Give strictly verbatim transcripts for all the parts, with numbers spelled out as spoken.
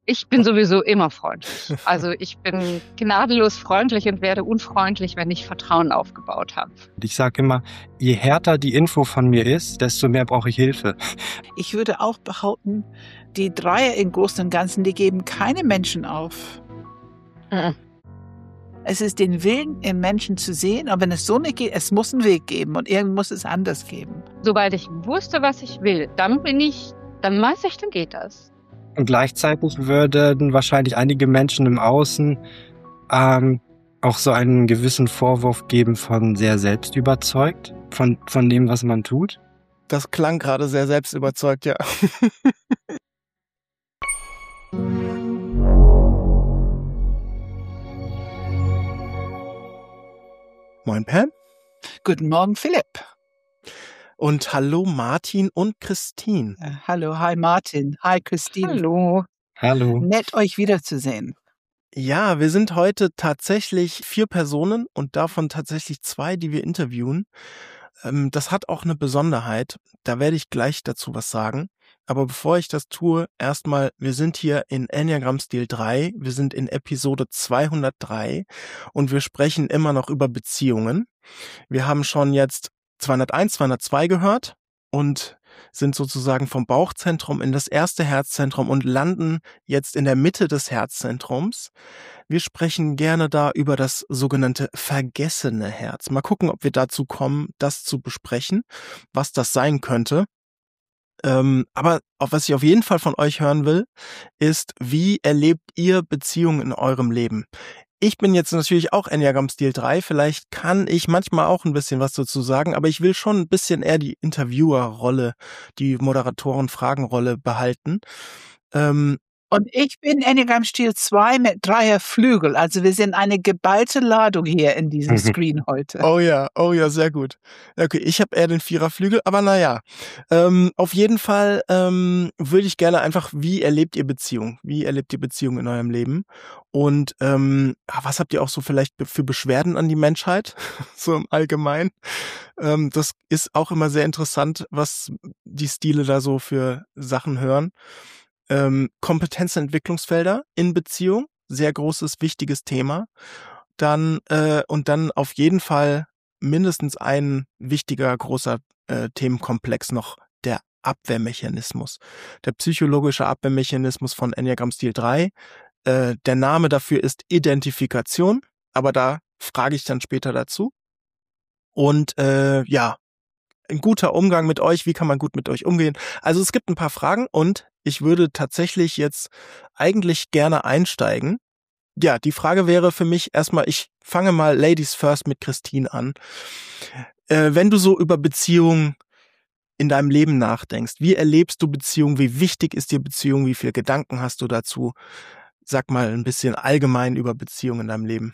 Ich bin sowieso immer freundlich. Also ich bin gnadenlos freundlich und werde unfreundlich, wenn ich Vertrauen aufgebaut habe. Ich sage immer, je härter die Info von mir ist, desto mehr brauche ich Hilfe. Ich würde auch behaupten, die Dreier im Großen und Ganzen, die geben keine Menschen auf. Mhm. Es ist den Willen im Menschen zu sehen, aber wenn es so nicht geht, es muss einen Weg geben und irgendwann muss es anders geben. Sobald ich wusste, was ich will, dann bin ich, dann weiß ich, dann geht das. Und gleichzeitig würden wahrscheinlich einige Menschen im Außen ähm, auch so einen gewissen Vorwurf geben von sehr selbstüberzeugt, von, von dem, was man tut. Das klang gerade sehr selbstüberzeugt, ja. Moin Pam. Guten Morgen, Philipp. Und hallo Martin und Christine. Äh, hallo, hi Martin, hi Christine. Hallo. Hallo. Nett, euch wiederzusehen. Ja, wir sind heute tatsächlich vier Personen und davon tatsächlich zwei, die wir interviewen. Ähm, das hat auch eine Besonderheit. Da werde ich gleich dazu was sagen. Aber bevor ich das tue, erstmal, wir sind hier in Enneagram Stil drei. Wir sind in Episode zweihundertdrei und wir sprechen immer noch über Beziehungen. Wir haben schon jetzt zweihunderteins, zweihundertzwei gehört und sind sozusagen vom Bauchzentrum in das erste Herzzentrum und landen jetzt in der Mitte des Herzzentrums. Wir sprechen gerne da über das sogenannte vergessene Herz. Mal gucken, ob wir dazu kommen, das zu besprechen, was das sein könnte. Ähm, aber auch was ich auf jeden Fall von euch hören will, ist, wie erlebt ihr Beziehungen in eurem Leben? Ich bin jetzt natürlich auch Enneagram Stil drei, vielleicht kann ich manchmal auch ein bisschen was dazu sagen, aber ich will schon ein bisschen eher die Interviewerrolle, die Moderatoren-Fragenrolle behalten. Ähm, Und ich bin Enneagram Stil zwei mit Dreier Flügel. Also wir sind eine geballte Ladung hier in diesem Screen heute. Oh ja, oh ja, sehr gut. Okay, ich habe eher den Viererflügel, aber naja. Ähm, auf jeden Fall ähm, würde ich gerne einfach, wie erlebt ihr Beziehung? Wie erlebt ihr Beziehung in eurem Leben? Und ähm, was habt ihr auch so vielleicht für Beschwerden an die Menschheit? So im Allgemeinen. Ähm, das ist auch immer sehr interessant, was die Stile da so für Sachen hören. Ähm, Kompetenzentwicklungsfelder in Beziehung, sehr großes, wichtiges Thema. Dann äh, und dann auf jeden Fall mindestens ein wichtiger, großer äh, Themenkomplex noch, der Abwehrmechanismus. Der psychologische Abwehrmechanismus von Enneagram Stil drei. Äh, der Name dafür ist Identifikation, aber da frage ich dann später dazu. Und äh, ja, ein guter Umgang mit euch, wie kann man gut mit euch umgehen? Also es gibt ein paar Fragen und ich würde tatsächlich jetzt eigentlich gerne einsteigen. Ja, die Frage wäre für mich erstmal, ich fange mal Ladies First mit Christine an. Äh, wenn du so über Beziehungen in deinem Leben nachdenkst, wie erlebst du Beziehungen, wie wichtig ist dir Beziehung, wie viele Gedanken hast du dazu? Sag mal ein bisschen allgemein über Beziehungen in deinem Leben.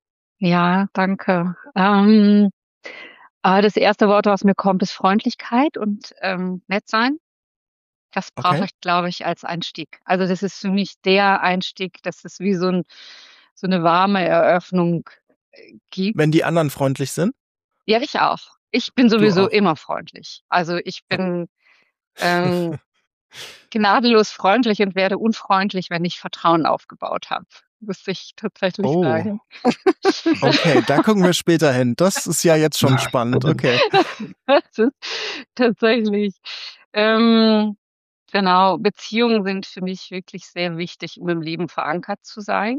Ja, danke. Ähm, äh, das erste Wort, was mir kommt, ist Freundlichkeit und ähm, nett sein. Das brauche Okay. ich, glaube ich, als Einstieg. Also das ist für mich der Einstieg, dass es wie so, ein, so eine warme Eröffnung äh, gibt. Wenn die anderen freundlich sind? Ja, ich auch. Ich bin Du sowieso auch. immer freundlich. Also ich bin ähm, gnadenlos freundlich und werde unfreundlich, wenn ich Vertrauen aufgebaut habe. Muss ich tatsächlich Oh. sagen. Okay, da gucken wir später hin. Das ist ja jetzt schon spannend. Okay. Das ist tatsächlich. Ähm, genau, Beziehungen sind für mich wirklich sehr wichtig, um im Leben verankert zu sein.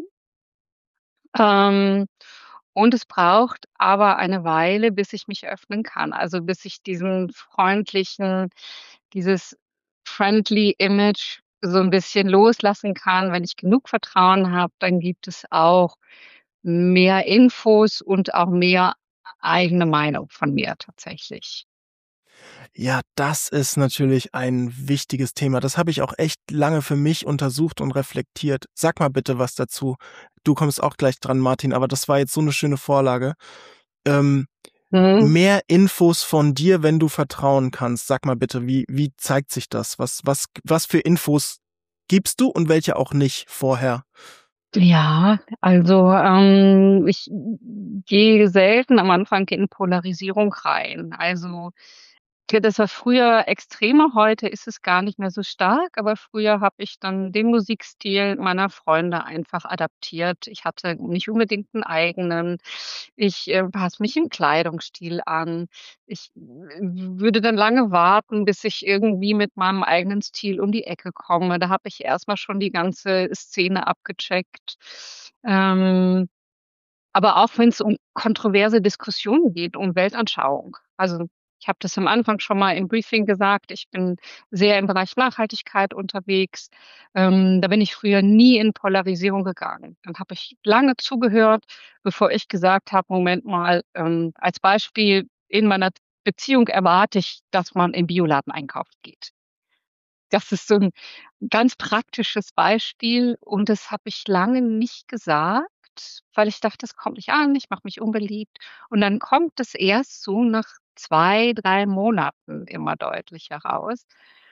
Ähm, und es braucht aber eine Weile, bis ich mich öffnen kann. Also bis ich diesen freundlichen, dieses friendly Image so ein bisschen loslassen kann. Wenn ich genug Vertrauen habe, dann gibt es auch mehr Infos und auch mehr eigene Meinung von mir tatsächlich. Ja, das ist natürlich ein wichtiges Thema. Das habe ich auch echt lange für mich untersucht und reflektiert. Sag mal bitte was dazu. Du kommst auch gleich dran, Martin, aber das war jetzt so eine schöne Vorlage. Ähm, Mhm. Mehr Infos von dir, wenn du vertrauen kannst. Sag mal bitte, wie, wie zeigt sich das? Was, was, was für Infos gibst du und welche auch nicht vorher? Ja, also ähm, ich gehe selten am Anfang in Polarisierung rein. Also Ja, das war früher extremer, heute ist es gar nicht mehr so stark, aber früher habe ich dann den Musikstil meiner Freunde einfach adaptiert. Ich hatte nicht unbedingt 'n eigenen. Ich, äh, passe mich im Kleidungsstil an. Ich w würde dann lange warten, bis ich irgendwie mit meinem eigenen Stil um die Ecke komme. Da habe ich erst mal schon die ganze Szene abgecheckt. Ähm, aber auch wenn's um kontroverse Diskussionen geht, um Weltanschauung. Also, ich habe das am Anfang schon mal im Briefing gesagt, ich bin sehr im Bereich Nachhaltigkeit unterwegs. Ähm, da bin ich früher nie in Polarisierung gegangen. Dann habe ich lange zugehört, bevor ich gesagt habe: „Moment mal, ähm, als Beispiel, in meiner Beziehung erwarte ich, dass man im Bioladen einkaufen geht.“ Das ist so 'n ganz praktisches Beispiel und das habe ich lange nicht gesagt, weil ich dachte, das kommt nicht an, ich mache mich unbeliebt. Und dann kommt es erst so nach zwei, drei Monaten immer deutlicher raus.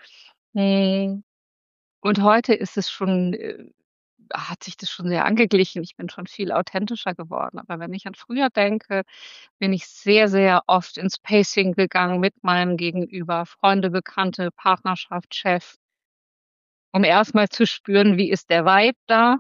Hm, und heute ist es schon äh, hat sich das schon sehr angeglichen. Ich bin schon viel authentischer geworden. Aber wenn ich an früher denke, bin ich sehr, sehr oft ins Pacing gegangen mit meinem Gegenüber, Freunde, Bekannte, Partnerschaft, Chef um erst mal zu spüren, wie ist der Vibe da?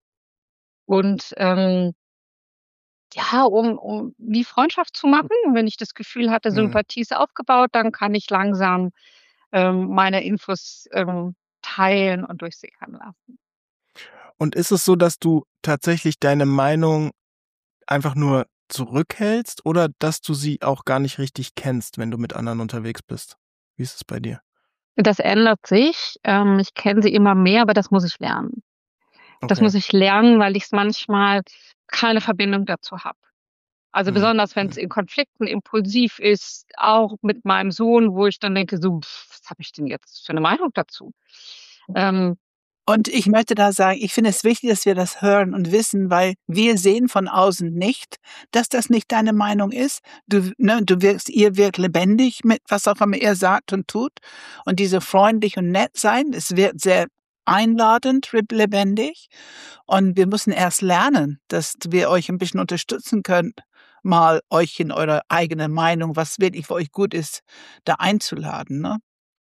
Und, ähm ja, um um wie Freundschaft zu machen. Und wenn ich das Gefühl hatte, Mhm. Sympathie ist aufgebaut, dann kann ich langsam, ähm, meine Infos, ähm, teilen und durchsickern lassen. Und ist es so, dass du tatsächlich deine Meinung einfach nur zurückhältst oder dass du sie auch gar nicht richtig kennst, wenn du mit anderen unterwegs bist? Wie ist es bei dir? Das ändert sich. Ähm, ich kenne sie immer mehr, aber das muss ich lernen. Das Okay. muss ich lernen, weil ich's manchmal keine Verbindung dazu habe. Also, Mhm, besonders wenn's mhm. in Konflikten impulsiv ist, auch mit meinem Sohn, wo ich dann denke so: „Was habe ich denn jetzt für 'ne Meinung dazu?“ Ähm Und ich möchte da sagen, ich finde es wichtig, dass wir das hören und wissen, weil wir sehen von außen nicht, dass das nicht deine Meinung ist. Du ne, du wirkst ihr wirkt lebendig mit was auch immer er sagt und tut. Und diese freundlich und nett sein, es wirkt sehr einladend, rib lebendig. Und wir müssen erst lernen, dass wir euch 'n bisschen unterstützen können, mal euch in eure eigene Meinung, was wirklich für euch gut ist, da einzuladen, ne?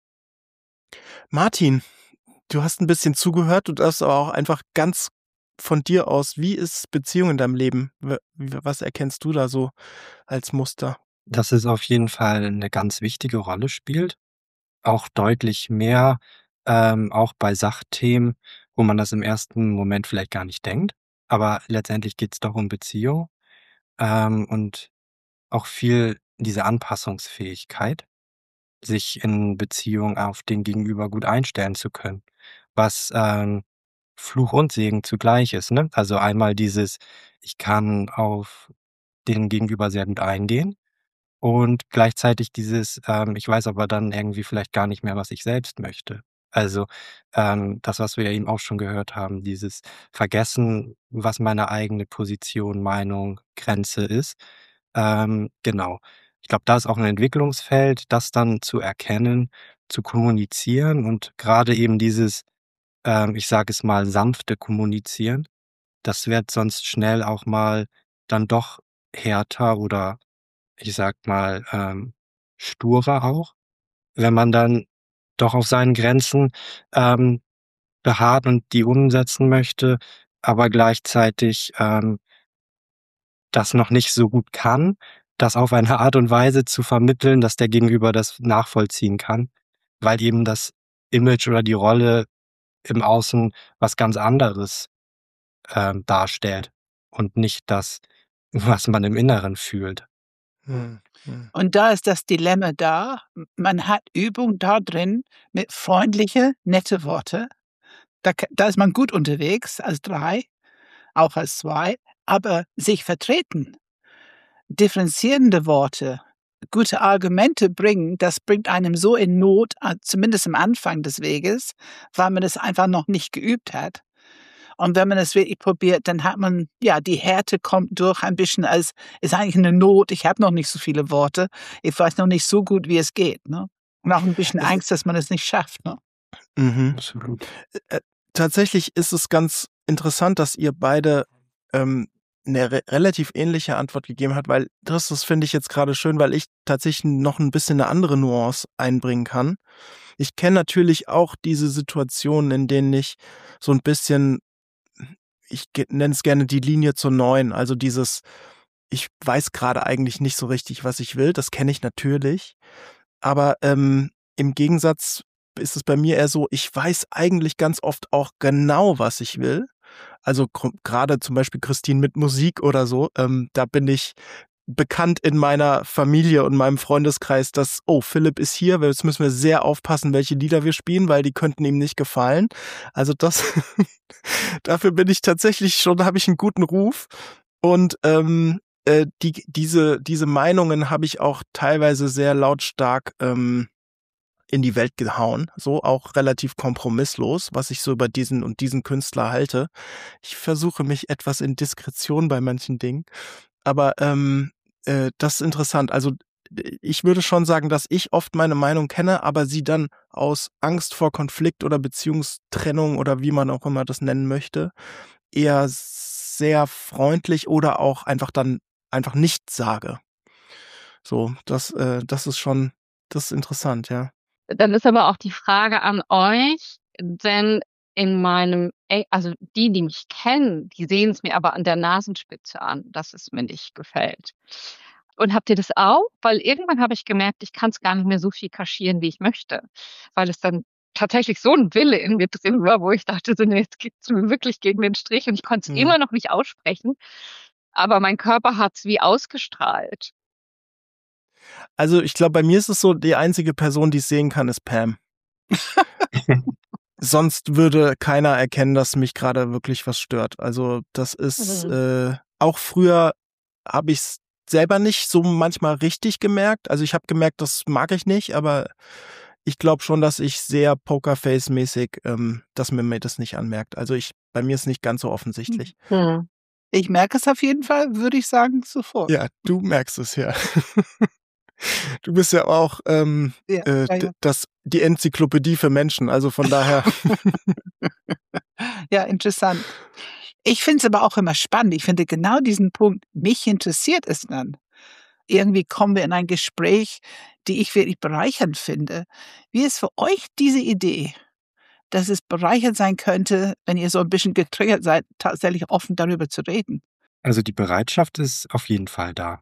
Martin, du hast 'n bisschen zugehört, du darfst aber auch einfach ganz von dir aus wie ist Beziehung in deinem Leben? W w was erkennst du da so als Muster? Dass es auf jeden Fall 'ne ganz wichtige Rolle spielt, auch deutlich mehr, ähm, auch bei Sachthemen, wo man das im ersten Moment vielleicht gar nicht denkt. Aber letztendlich geht's doch um Beziehung, ähm, und auch viel diese Anpassungsfähigkeit, sich in Beziehung auf den Gegenüber gut einstellen zu können, was, ähm, Fluch und Segen zugleich ist, ne? Also, einmal dieses: Ich kann auf den Gegenüber sehr gut eingehen und gleichzeitig dieses, ähm, ich weiß aber dann irgendwie vielleicht gar nicht mehr, was ich selbst möchte. Also, ähm, das, was wir ja eben auch schon gehört haben, dieses Vergessen, was meine eigene Position, Meinung, Grenze ist. Ähm, genau. Ich glaube, da ist auch 'n Entwicklungsfeld, das dann zu erkennen, zu kommunizieren und grade eben dieses, ähm, ich sage es mal, sanfte Kommunizieren, das wird sonst schnell auch mal dann doch härter oder ich sage mal, ähm, sturer auch, wenn man dann doch auf seinen Grenzen, ähm, beharrt und die umsetzen möchte, aber gleichzeitig, ähm das noch nicht so gut kann, das auf eine Art und Weise zu vermitteln, dass der Gegenüber das nachvollziehen kann, weil eben das Image oder die Rolle im Außen was ganz anderes, ähm, darstellt und nicht das, was man im Inneren fühlt. Mhm, mhm. Und da ist das Dilemma da. M man hat Übung da drin mit freundliche, nette Worte. Da k da ist man gut unterwegs als drei, auch als zwei, aber sich vertreten, differenzierende Worte, gute Argumente bringen, das bringt einem so in Not, a zumindest am Anfang des Weges, weil man es einfach noch nicht geübt hat. Und wenn man es wirklich probiert, dann hat man ja, die Härte kommt durch ein bisschen als ist eigentlich 'ne Not. Ich habe noch nicht so viele Worte. Ich weiß noch nicht so gut, wie es geht, ne? Und auch 'n bisschen Es Angst, dass man es nicht schafft, ne? Mhm. Absolut. Äh, äh, tatsächlich ist es ganz interessant, dass ihr beide, ähm 'ne re relativ ähnliche Antwort gegeben hat, weil das das finde ich jetzt gerade schön, weil ich tatsächlich noch ein bisschen eine andere Nuance einbringen kann. Ich kenne natürlich auch diese Situationen, in denen ich so ein bisschen, ich nenne es gerne die Linie zur Neun, also dieses, ich weiß gerade eigentlich nicht so richtig, was ich will, das kenne ich natürlich. Aber, ähm, im Gegensatz ist es bei mir eher so, ich weiß eigentlich ganz oft auch genau, was ich will. Also, gro grade zum Beispiel Christine mit Musik oder so, ähm, da bin ich bekannt in meiner Familie und meinem Freundeskreis, dass: „Oh, Philipp ist hier, weil jetzt müssen wir sehr aufpassen, welche Lieder wir spielen, weil die könnten ihm nicht gefallen." Also, das dafür bin ich tatsächlich schon, habe ich einen guten Ruf und, ähm, äh, die diese diese Meinungen habe ich auch teilweise sehr lautstark, ähm in die Welt gehauen, so auch relativ kompromisslos, was ich so über diesen und diesen Künstler halte. Ich versuche mich etwas in Diskretion bei manchen Dingen, aber, ähm, äh, das ist interessant. Also, d ich würde schon sagen, dass ich oft meine Meinung kenne, aber sie dann aus Angst vor Konflikt oder Beziehungstrennung oder wie man auch immer das nennen möchte, eher sehr freundlich oder auch einfach dann einfach nicht sage. So, das äh, das ist schon, das ist interessant, ja. Dann ist aber auch die Frage an euch, denn in meinem eng also die, die mich kennen, die sehen es mir aber an der Nasenspitze an, dass es mir nicht gefällt. Und habt ihr das auch? Weil irgendwann habe ich gemerkt, ich kann es gar nicht mehr so viel kaschieren, wie ich möchte, weil es dann tatsächlich so ein Wille in mir drin war, wo ich dachte so: „Ne, jetzt geht's mir wirklich gegen den Strich“, und ich konnte es Mhm. immer noch nicht aussprechen, aber mein Körper hat's wie ausgestrahlt. Also, ich glaube, bei mir ist es so, die einzige Person, die es sehen kann, ist Pam. Sonst würde keiner erkennen, dass mich grade wirklich was stört. Also, das ist, Mhm. äh auch früher habe ich's selber nicht so manchmal richtig gemerkt. Also, ich habe gemerkt, das mag ich nicht, aber ich glaube schon, dass ich sehr Pokerface-mäßig, ähm dass man mir das nicht anmerkt. Also, ich bei mir ist nicht ganz so offensichtlich. Mhm. Ich merke es auf jeden Fall, würde ich sagen, sofort. Ja, du merkst es, ja. Du bist ja auch, ähm, Ja, äh, ja, d ja. das die Enzyklopädie für Menschen, also von daher. Ja, interessant. Ich finde es aber auch immer spannend. Ich finde genau diesen Punkt, mich interessiert es dann. Irgendwie kommen wir in ein Gespräch, die ich wirklich bereichernd finde. Wie ist für euch diese Idee, dass es bereichernd sein könnte, wenn ihr so ein bisschen getriggert seid, tatsächlich offen darüber zu reden? Also, die Bereitschaft ist auf jeden Fall da.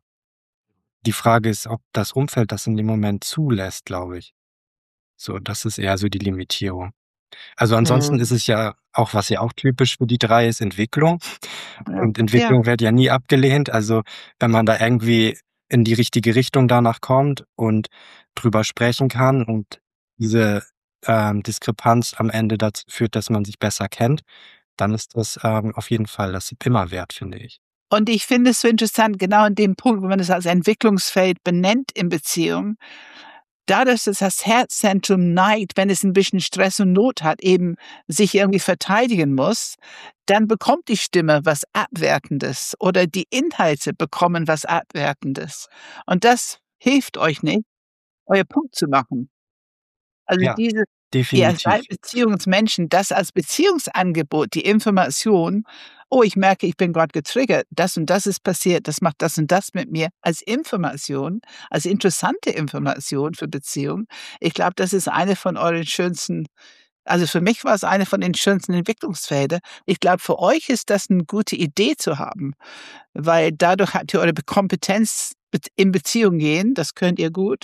Die Frage ist, ob das Umfeld das in dem Moment zulässt, glaube ich. So, das ist eher so die Limitierung. Also, ansonsten Mhm. ist es ja auch, was ja auch typisch für die drei ist, Entwicklung. Ja. Und Ja. Entwicklung wird ja nie abgelehnt. Also, wenn man da irgendwie in die richtige Richtung danach kommt und drüber sprechen kann und diese, ähm, Diskrepanz am Ende dazu führt, dass man sich besser kennt, dann ist das, ähm, auf jeden Fall das immer wert, finde ich. Und ich finde es so interessant, genau an dem Punkt, wo man es als Entwicklungsfeld benennt in Beziehungen, dadurch, dass das Herzzentrum neigt, wenn es ein bisschen Stress und Not hat, eben sich irgendwie verteidigen muss, dann bekommt die Stimme was Abwertendes oder die Inhalte bekommen was Abwertendes. Und das hilft euch nicht, euer Punkt zu machen. Also, Ja, diese ihr definitiv. seid Beziehungsmenschen, das als Beziehungsangebot, die Information: „Oh, ich merke, ich bin grad getriggert. Das und das ist passiert. Das macht das und das mit mir." Als Information, als interessante Information für Beziehungen. Ich glaube, das ist eine von euren schönsten, also, für mich war es eine von den schönsten Entwicklungsfelder. Ich glaube, für euch ist das 'ne gute Idee zu haben, weil dadurch habt ihr eure Be Kompetenz bet in Beziehung gehen, das könnt ihr gut.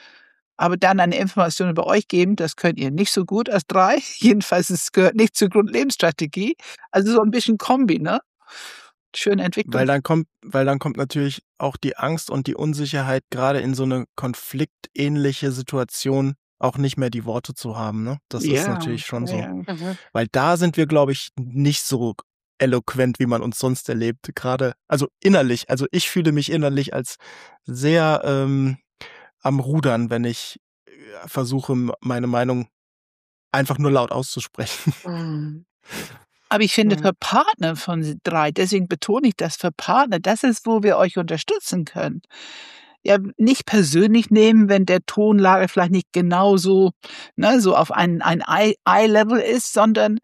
Aber dann eine Information über euch geben, das könnt ihr nicht so gut als drei. Jedenfalls, es gehört nicht zur Grundlebensstrategie. Also, so 'n bisschen Kombi, ne? Schöne Weil Entwicklung. dann kommt weil dann kommt natürlich auch die Angst und die Unsicherheit, grade in so 'ne konfliktähnliche Situation auch nicht mehr die Worte zu haben, ne? Das ist Ja, natürlich schon ja, so. ja. Mhm. Weil da sind wir, glaube ich, nicht so eloquent, wie man uns sonst erlebt, grade also innerlich. Also, ich fühle mich innerlich als sehr, ähm, am Rudern, wenn ich, äh, versuche, m meine Meinung einfach nur laut auszusprechen. Mhm. Aber ich finde, Mhm. für Partner von s drei, deswegen betone ich das, für Partner, das ist, wo wir euch unterstützen können. Ja, nicht persönlich nehmen, wenn der Tonlage vielleicht nicht genauso, ne, so auf ein ein Eye Eye Level ist, sondern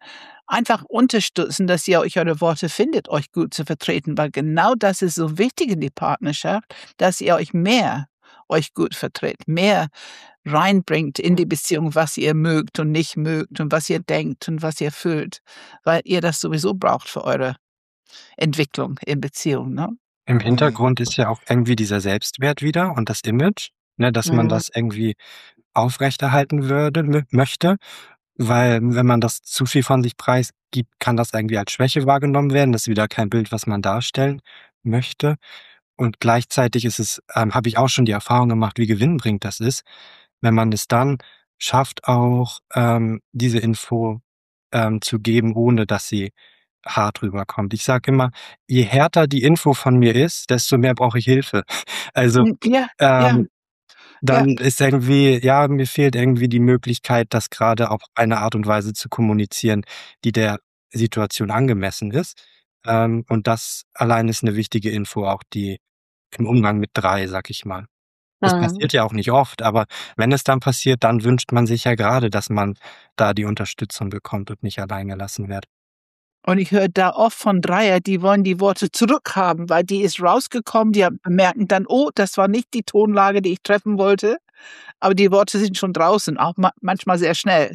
einfach unterstützen, dass ihr euch eure Worte findet, euch gut zu vertreten, weil genau das ist so wichtig in die Partnerschaft, dass ihr euch mehr euch gut vertritt, mehr reinbringt in die Beziehung, was ihr mögt und nicht mögt und was ihr denkt und was ihr fühlt, weil ihr das sowieso braucht für eure Entwicklung in Beziehung, ne? Im Mhm. Hintergrund ist ja auch irgendwie dieser Selbstwert wieder und das Image, ne, dass man Mhm. das irgendwie aufrechterhalten würde mö möchte, weil wenn man das zu viel von sich preisgibt, kann das irgendwie als Schwäche wahrgenommen werden. Das ist wieder kein Bild, was man darstellen möchte. Und gleichzeitig ist es ähm, habe ich auch schon die Erfahrung gemacht, wie gewinnbringend das ist, wenn man es dann schafft, auch, ähm, diese Info, ähm, zu geben, ohne dass sie hart rüberkommt. Ich sage immer, je härter die Info von mir ist, desto mehr brauche ich Hilfe. Also, Hm, ja, ja, ähm, ja. dann ist irgendwie ja, mir fehlt irgendwie die Möglichkeit, das gerade auf eine Art und Weise zu kommunizieren, die der Situation angemessen ist. Ähm, und das allein ist 'ne wichtige Info, auch die im Umgang mit drei, sage ich mal. Das Mhm. passiert ja auch nicht oft, aber wenn es dann passiert, dann wünscht man sich ja gerade, dass man da die Unterstützung bekommt und nicht allein gelassen wird. Und ich höre da oft von Dreier, die wollen die Worte zurückhaben, weil die ist rausgekommen, die haben merken dann: „Oh, das war nicht die Tonlage, die ich treffen wollte“, aber die Worte sind schon draußen, auch ma manchmal sehr schnell.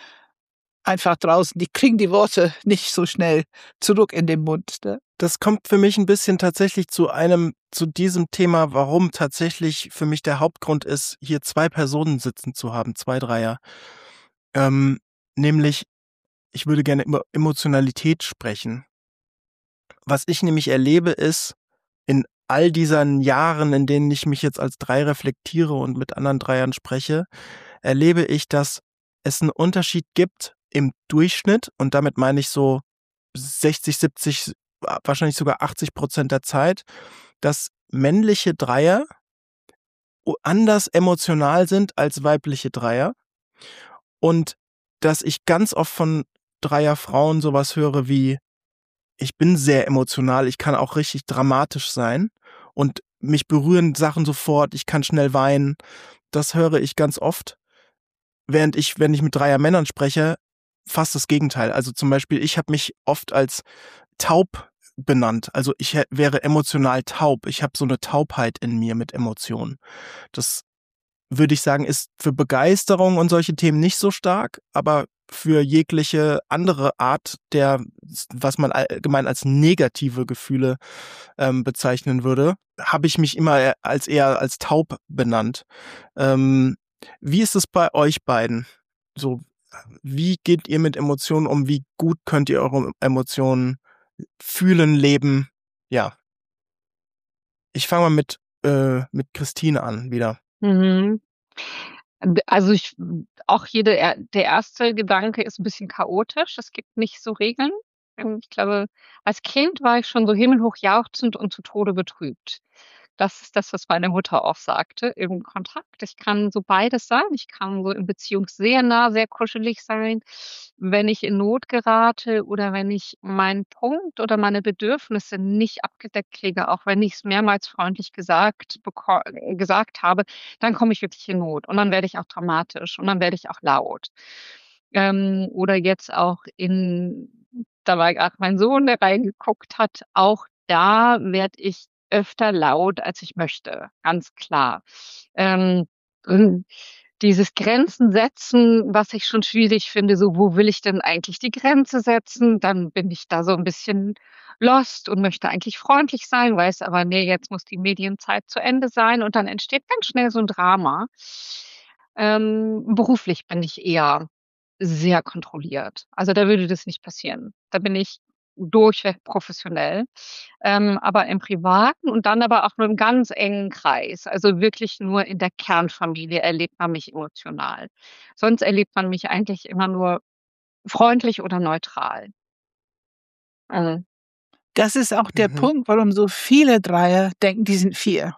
Einfach draußen. Die kriegen die Worte nicht so schnell zurück in den Mund, ne? Das kommt für mich ein bisschen tatsächlich zu einem zu diesem Thema, warum tatsächlich für mich der Hauptgrund ist, hier zwei Personen sitzen zu haben, zwei Dreier. Ähm, nämlich, ich würde gerne über Emotionalität sprechen. Was ich nämlich erlebe, ist, in all diesen Jahren, in denen ich mich jetzt als Drei reflektiere und mit anderen Dreiern spreche, erlebe ich, dass es 'n Unterschied gibt im Durchschnitt und damit meine ich so sechzig, siebzig, wa wahrscheinlich sogar achtzig Prozent der Zeit, dass männliche Dreier o anders emotional sind als weibliche Dreier und dass ich ganz oft von Dreierfrauen so was höre wie: „Ich bin sehr emotional, ich kann auch richtig dramatisch sein und mich berühren Sachen sofort, ich kann schnell weinen.“ Das höre ich ganz oft, während ich, wenn ich mit Dreiermännern spreche, fast das Gegenteil. Also, zum Beispiel, ich habe mich oft als taub benannt. Also, ich hä wäre emotional taub. Ich habe so 'ne Taubheit in mir mit Emotionen. Das würde ich sagen, ist für Begeisterung und solche Themen nicht so stark, aber für jegliche andere Art der s was man allgemein als negative Gefühle, ähm, bezeichnen würde, habe ich mich immer, äh, als eher als taub benannt. Ähm, wie ist es bei euch beiden? So, wie geht ihr mit Emotionen um? Wie gut könnt ihr eure Emotionen fühlen, leben? Ja. Ich fange mal mit äh, mit Christine an wieder. Mhm. D also, ich auch hier der er der erste Gedanke ist 'n bisschen chaotisch. Es gibt nicht so Regeln. Ähm, ich glaube, als Kind war ich schon so himmelhoch jauchzend und zu Tode betrübt. Das ist das, was meine Mutter auch sagte im Kontakt. Ich kann so beides sein. Ich kann so in Beziehung sehr nah, sehr kuschelig sein. Wenn ich in Not gerate oder wenn ich meinen Punkt oder meine Bedürfnisse nicht abgedeckt kriege, auch wenn ich's mehrmals freundlich gesagt beko äh, gesagt habe, dann komme ich wirklich in Not und dann werde ich auch dramatisch und dann werde ich auch laut. Ähm, oder jetzt auch in da war grad mein Sohn, der reingeguckt hat, auch da werde ich öfter laut, als ich möchte, ganz klar. Ähm, und dieses Grenzen setzen, was ich schon schwierig finde, so wo will ich denn eigentlich die Grenze setzen? Dann bin ich da so 'n bisschen lost und möchte eigentlich freundlich sein, weiß aber, ne, jetzt muss die Medienzeit zu Ende sein und dann entsteht ganz schnell so 'n Drama. Ähm, beruflich bin ich eher sehr kontrolliert. Also, da würde das nicht passieren. Da bin ich durchweg professionell. Ähm, aber im Privaten und dann aber auch nur im ganz engen Kreis, also, wirklich nur in der Kernfamilie erlebt man mich emotional. Sonst erlebt man mich eigentlich immer nur freundlich oder neutral. Mhm. Das ist auch der Mhm. Punkt, warum so viele Dreier denken, die sind Vier.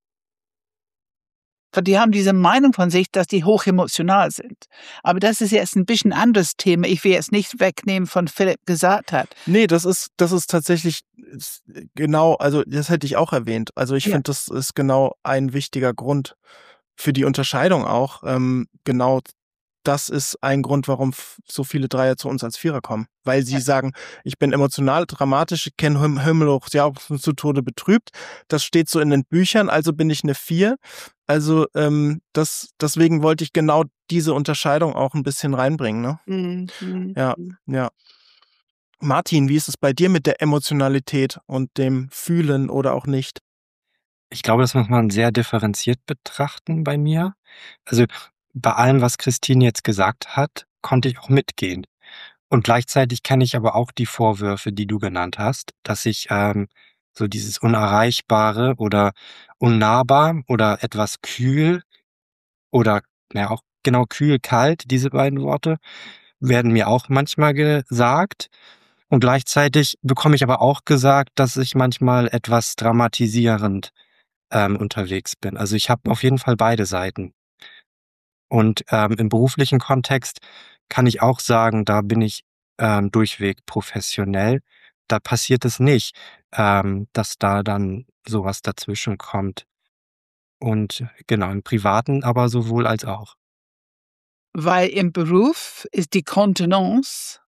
Weil die haben diese Meinung von sich, dass die hochemotional sind. Aber das ist jetzt 'n bisschen anderes Thema. Ich will jetzt nicht wegnehmen von Philipp gesagt hat. Ne, das ist das ist tatsächlich s genau, also, das hätte ich auch erwähnt. Also, ich Ja. finde, das ist genau ein wichtiger Grund für die Unterscheidung auch, ähm, genau das ist ein Grund, warum f so viele Dreier zu uns als Vierer kommen. Weil sie Ja. sagen: „Ich bin emotional dramatisch, ich kenne Hüm Himmelhoch Jauchzen zu Tode betrübt. Das steht so in den Büchern, also bin ich 'ne Vier." Also, ähm, das deswegen wollte ich genau diese Unterscheidung auch 'n bisschen reinbringen, ne? Mhm, mhm, Ja, mhm. ja. Martin, wie ist es bei dir mit der Emotionalität und dem Fühlen oder auch nicht? Ich glaube, das muss man sehr differenziert betrachten bei mir. Also, bei allem, was Christine jetzt gesagt hat, konnte ich auch mitgehen. Und gleichzeitig kenne ich aber auch die Vorwürfe, die du genannt hast, dass ich, ähm, so dieses Unerreichbare oder unnahbar oder etwas kühl oder ja auch genau kühl, kalt, diese beiden Worte werden mir auch manchmal gesagt. Und gleichzeitig bekomme ich aber auch gesagt, dass ich manchmal etwas dramatisierend, ähm, unterwegs bin. Also, ich habe auf jeden Fall beide Seiten. Und, ähm, im beruflichen Kontext kann ich auch sagen, da bin ich, ähm, durchweg professionell. Da passiert es nicht, ähm, dass da dann so was dazwischenkommt. Und genau, im Privaten aber sowohl als auch. Weil im Beruf ist die Kontenance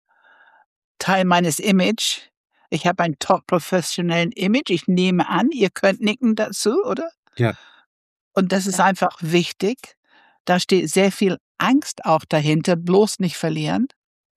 Teil meines Image. Ich habe ein top professionellen Image. Ich nehme an, ihr könnt nicken dazu, oder? Ja. Und das ist Ja. einfach wichtig. Da steht sehr viel Angst auch dahinter, bloß nicht verlieren.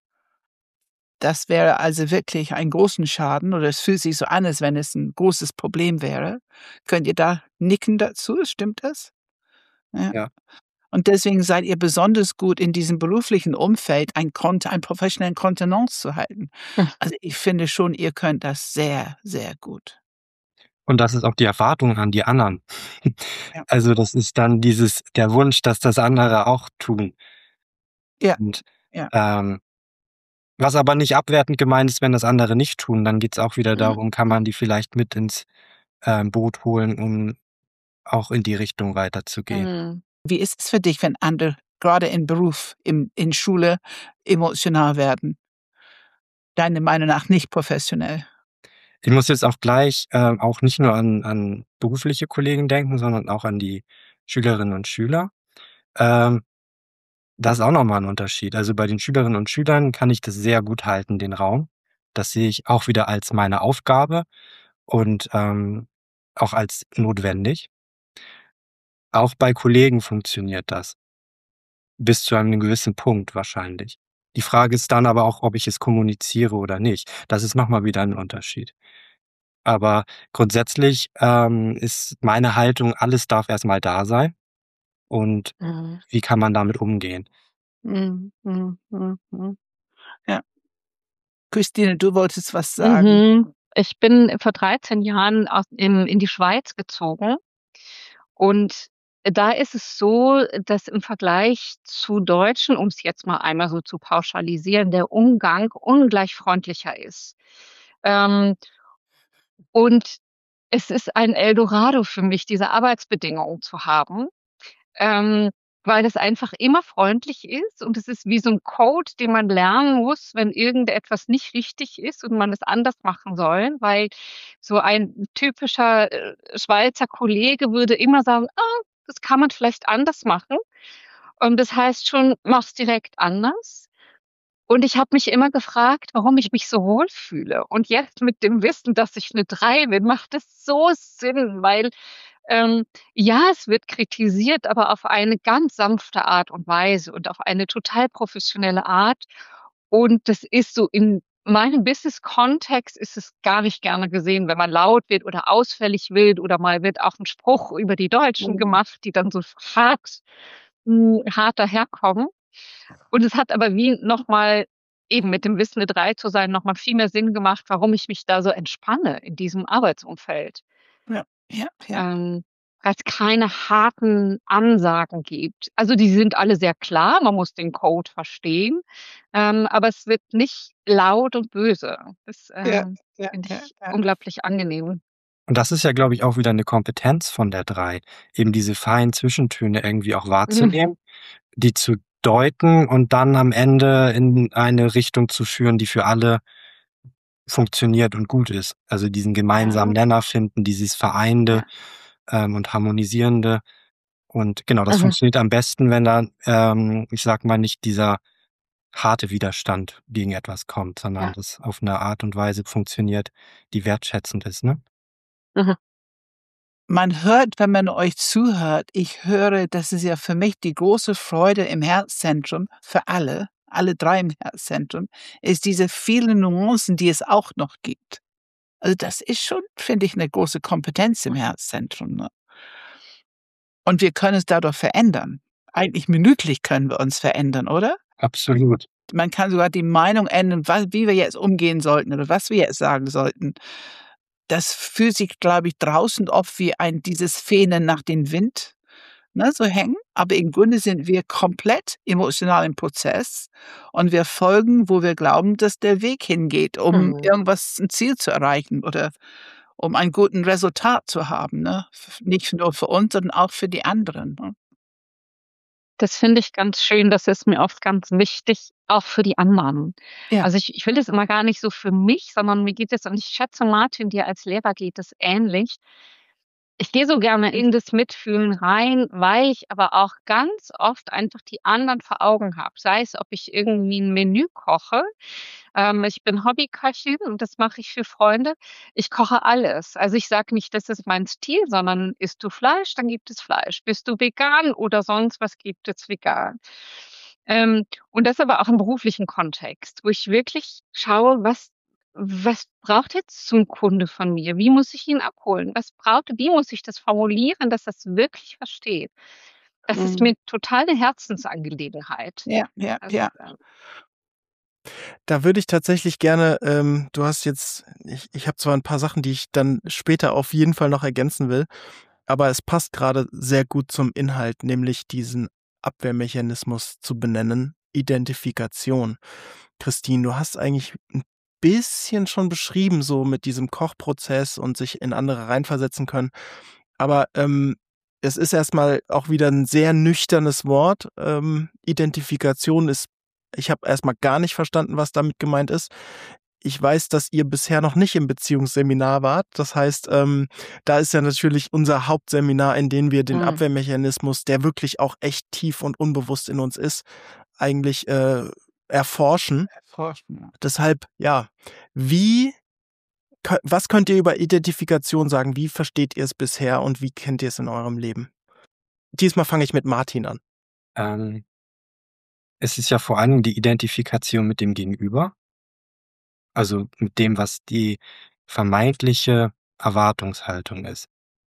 Das wäre also wirklich einen großen Schaden oder es fühlt sich so an, als wenn es 'n großes Problem wäre. Könnt ihr da nicken dazu? Stimmt das? Ja. Ja. Und deswegen seid ihr besonders gut in diesem beruflichen Umfeld, ein Kont einen professionellen Kontenance zu halten. Hm. Also, ich finde schon, ihr könnt das sehr, sehr gut. Und das ist auch die Erwartung an die anderen. Ja. Also, das ist dann dieses der Wunsch, dass das andere auch tun. Ja, Und, ja. ähm, was aber nicht abwertend gemeint ist, wenn das andere nicht tun, dann geht's auch wieder Mhm, darum, kann mhm. man die vielleicht mit ins, ähm, Boot holen, um auch in die Richtung weiterzugehen. Mhm. Wie ist es für dich, wenn andere grade im Beruf, im in Schule emotional werden? Deiner Meinung nach nicht professionell? Ich muss jetzt auch gleich, ähm, auch nicht nur an an berufliche Kollegen denken, sondern auch an die Schülerinnen und Schüler. Ähm, da ist auch noch mal 'n Unterschied. Also, bei den Schülerinnen und Schülern kann ich das sehr gut halten, den Raum. Das sehe ich auch wieder als meine Aufgabe und, ähm, auch als notwendig. Auch bei Kollegen funktioniert das. Bis zu einem gewissen Punkt wahrscheinlich. Die Frage ist dann aber auch, ob ich es kommuniziere oder nicht. Das ist noch mal wieder 'n Unterschied. Aber grundsätzlich, ähm, ist meine Haltung, alles darf erst mal da sein. Und Mhm. wie kann man damit umgehen? Mhm, mhm, mhm, mhm. Ja. Christine, du wolltest was sagen. Mhm. Ich bin vor dreizehn Jahren aus in in die Schweiz gezogen. Und da ist es so, dass im Vergleich zu Deutschen, um's jetzt mal einmal so zu pauschalisieren, der Umgang ungleich freundlicher ist. Ähm und es ist ein Eldorado für mich, diese Arbeitsbedingungen zu haben, ähm, weil es einfach immer freundlich ist und es ist wie so 'n Code, den man lernen muss, wenn irgendetwas nicht richtig ist und man es anders machen soll, weil so ein typischer, äh, Schweizer Kollege würde immer sagen: „Ah, das kann man vielleicht anders machen.“ Und das heißt schon, mach's direkt anders. Und ich habe mich immer gefragt, warum ich mich so wohlfühle. Und jetzt mit dem Wissen, dass ich 'ne Drei bin, macht es so Sinn, weil, ähm, ja, es wird kritisiert, aber auf eine ganz sanfte Art und Weise und auf eine total professionelle Art. Und das ist so in meinem Business-Kontext ist es gar nicht gerne gesehen, wenn man laut wird oder ausfällig wird oder mal wird auch 'n Spruch über die Deutschen Mhm. gemacht, die dann so hart hm, hart daherkommen. Und es hat aber wie noch mal eben mit dem Wissen, 'ne Drei zu sein, noch mal viel mehr Sinn gemacht, warum ich mich da so entspanne in diesem Arbeitsumfeld. Ja, ja, ja. Ähm, weil's keine harten Ansagen gibt. Also, die sind alle sehr klar, man muss den Code verstehen, ähm, aber es wird nicht laut und böse. Das, Ja, ähm, ja, finde ja, ich ja. unglaublich angenehm. Und das ist ja, glaube ich, auch wieder 'ne Kompetenz von der Drei, eben diese feinen Zwischentöne irgendwie auch Mhm. wahrzunehmen, die zu deuten und dann am Ende in eine Richtung zu führen, die für alle funktioniert und gut ist. Also, diesen gemeinsamen Ja. Nenner finden, dieses Vereinende, Ja. ähm, und Harmonisierende. Und genau, das Mhm. funktioniert am besten, wenn dann, ähm, ich sage mal, nicht dieser harte Widerstand gegen etwas kommt, sondern Ja. das auf 'ne Art und Weise funktioniert, die wertschätzend ist, ne? Mhm. Man hört, wenn man euch zuhört, ich höre, das ist ja für mich die große Freude im Herzzentrum, für alle, alle drei im Herzzentrum, ist diese vielen Nuancen, die es auch noch gibt. Also, das ist schon, finde ich, 'ne große Kompetenz im Herzzentrum, ne? Und wir können es dadurch verändern. Eigentlich minütlich können wir uns verändern, oder? Absolut. Man kann sogar die Meinung ändern, wa wie wir jetzt umgehen sollten oder was wir jetzt sagen sollten. Das fühlt sich, glaube ich, draußen oft wie ein dieses Fähnen nach dem Wind, ne, so hängen. Aber im Grunde sind wir komplett emotional im Prozess und wir folgen, wo wir glauben, dass der Weg hingeht, um Mhm. irgendwas 'n Ziel zu erreichen oder um ein guten Resultat zu haben, ne? F nicht nur für uns, sondern auch für die anderen, ne? Das finde ich ganz schön. Das ist mir oft ganz wichtig, auch für die anderen. Ja. Also, ich ich will das immer gar nicht so für mich, sondern mir geht es und ich schätze, Martin, dir als Lehrer geht es ähnlich. Ich gehe so gerne in das Mitfühlen rein, weil ich aber auch ganz oft einfach die anderen vor Augen habe. Sei es, ob ich irgendwie 'n Menü koche. Ähm, ich bin Hobbyköchin und das mache ich für Freunde. Ich koche alles. Also, ich sage nicht, das ist mein Stil, sondern isst du Fleisch, dann gibt es Fleisch. Bist du vegan oder sonst was, gibt es vegan. Ähm, und das aber auch im beruflichen Kontext, wo ich wirklich schaue, was was braucht jetzt so 'n Kunde von mir? Wie muss ich ihn abholen? Was braucht wie muss ich das formulieren, dass er's wirklich versteht? Das ist Mhm. mir total 'ne Herzensangelegenheit. Ja, ja, Also, ja. ähm Da würde ich tatsächlich gerne ähm, du hast jetzt ich ich habe zwar 'n paar Sachen, die ich dann später auf jeden Fall noch ergänzen will, aber es passt grade sehr gut zum Inhalt, nämlich diesen Abwehrmechanismus zu benennen, Identifikation. Christine, du hast eigentlich 'n bisschen schon beschrieben, so mit diesem Kochprozess und sich in andere reinversetzen können. Aber, ähm, es ist erst mal auch wieder 'n sehr nüchternes Wort. Ähm, Identifikation ist ich habe erst mal gar nicht verstanden, was damit gemeint ist. Ich weiß, dass ihr bisher noch nicht im Beziehungsseminar wart. Das heißt, ähm, da ist ja natürlich unser Hauptseminar, in dem wir den Mhm. Abwehrmechanismus, der wirklich auch echt tief und unbewusst in uns ist, eigentlich, äh, erforschen. Erforschen, ja. Deshalb, ja, wie kö was könnt ihr über Identifikation sagen? Wie versteht ihr's bisher und wie kennt ihr's in eurem Leben? Diesmal fange ich mit Martin an. Ähm es ist ja vor allem die Identifikation mit dem Gegenüber. Also, mit dem, was die vermeintliche Erwartungshaltung ist.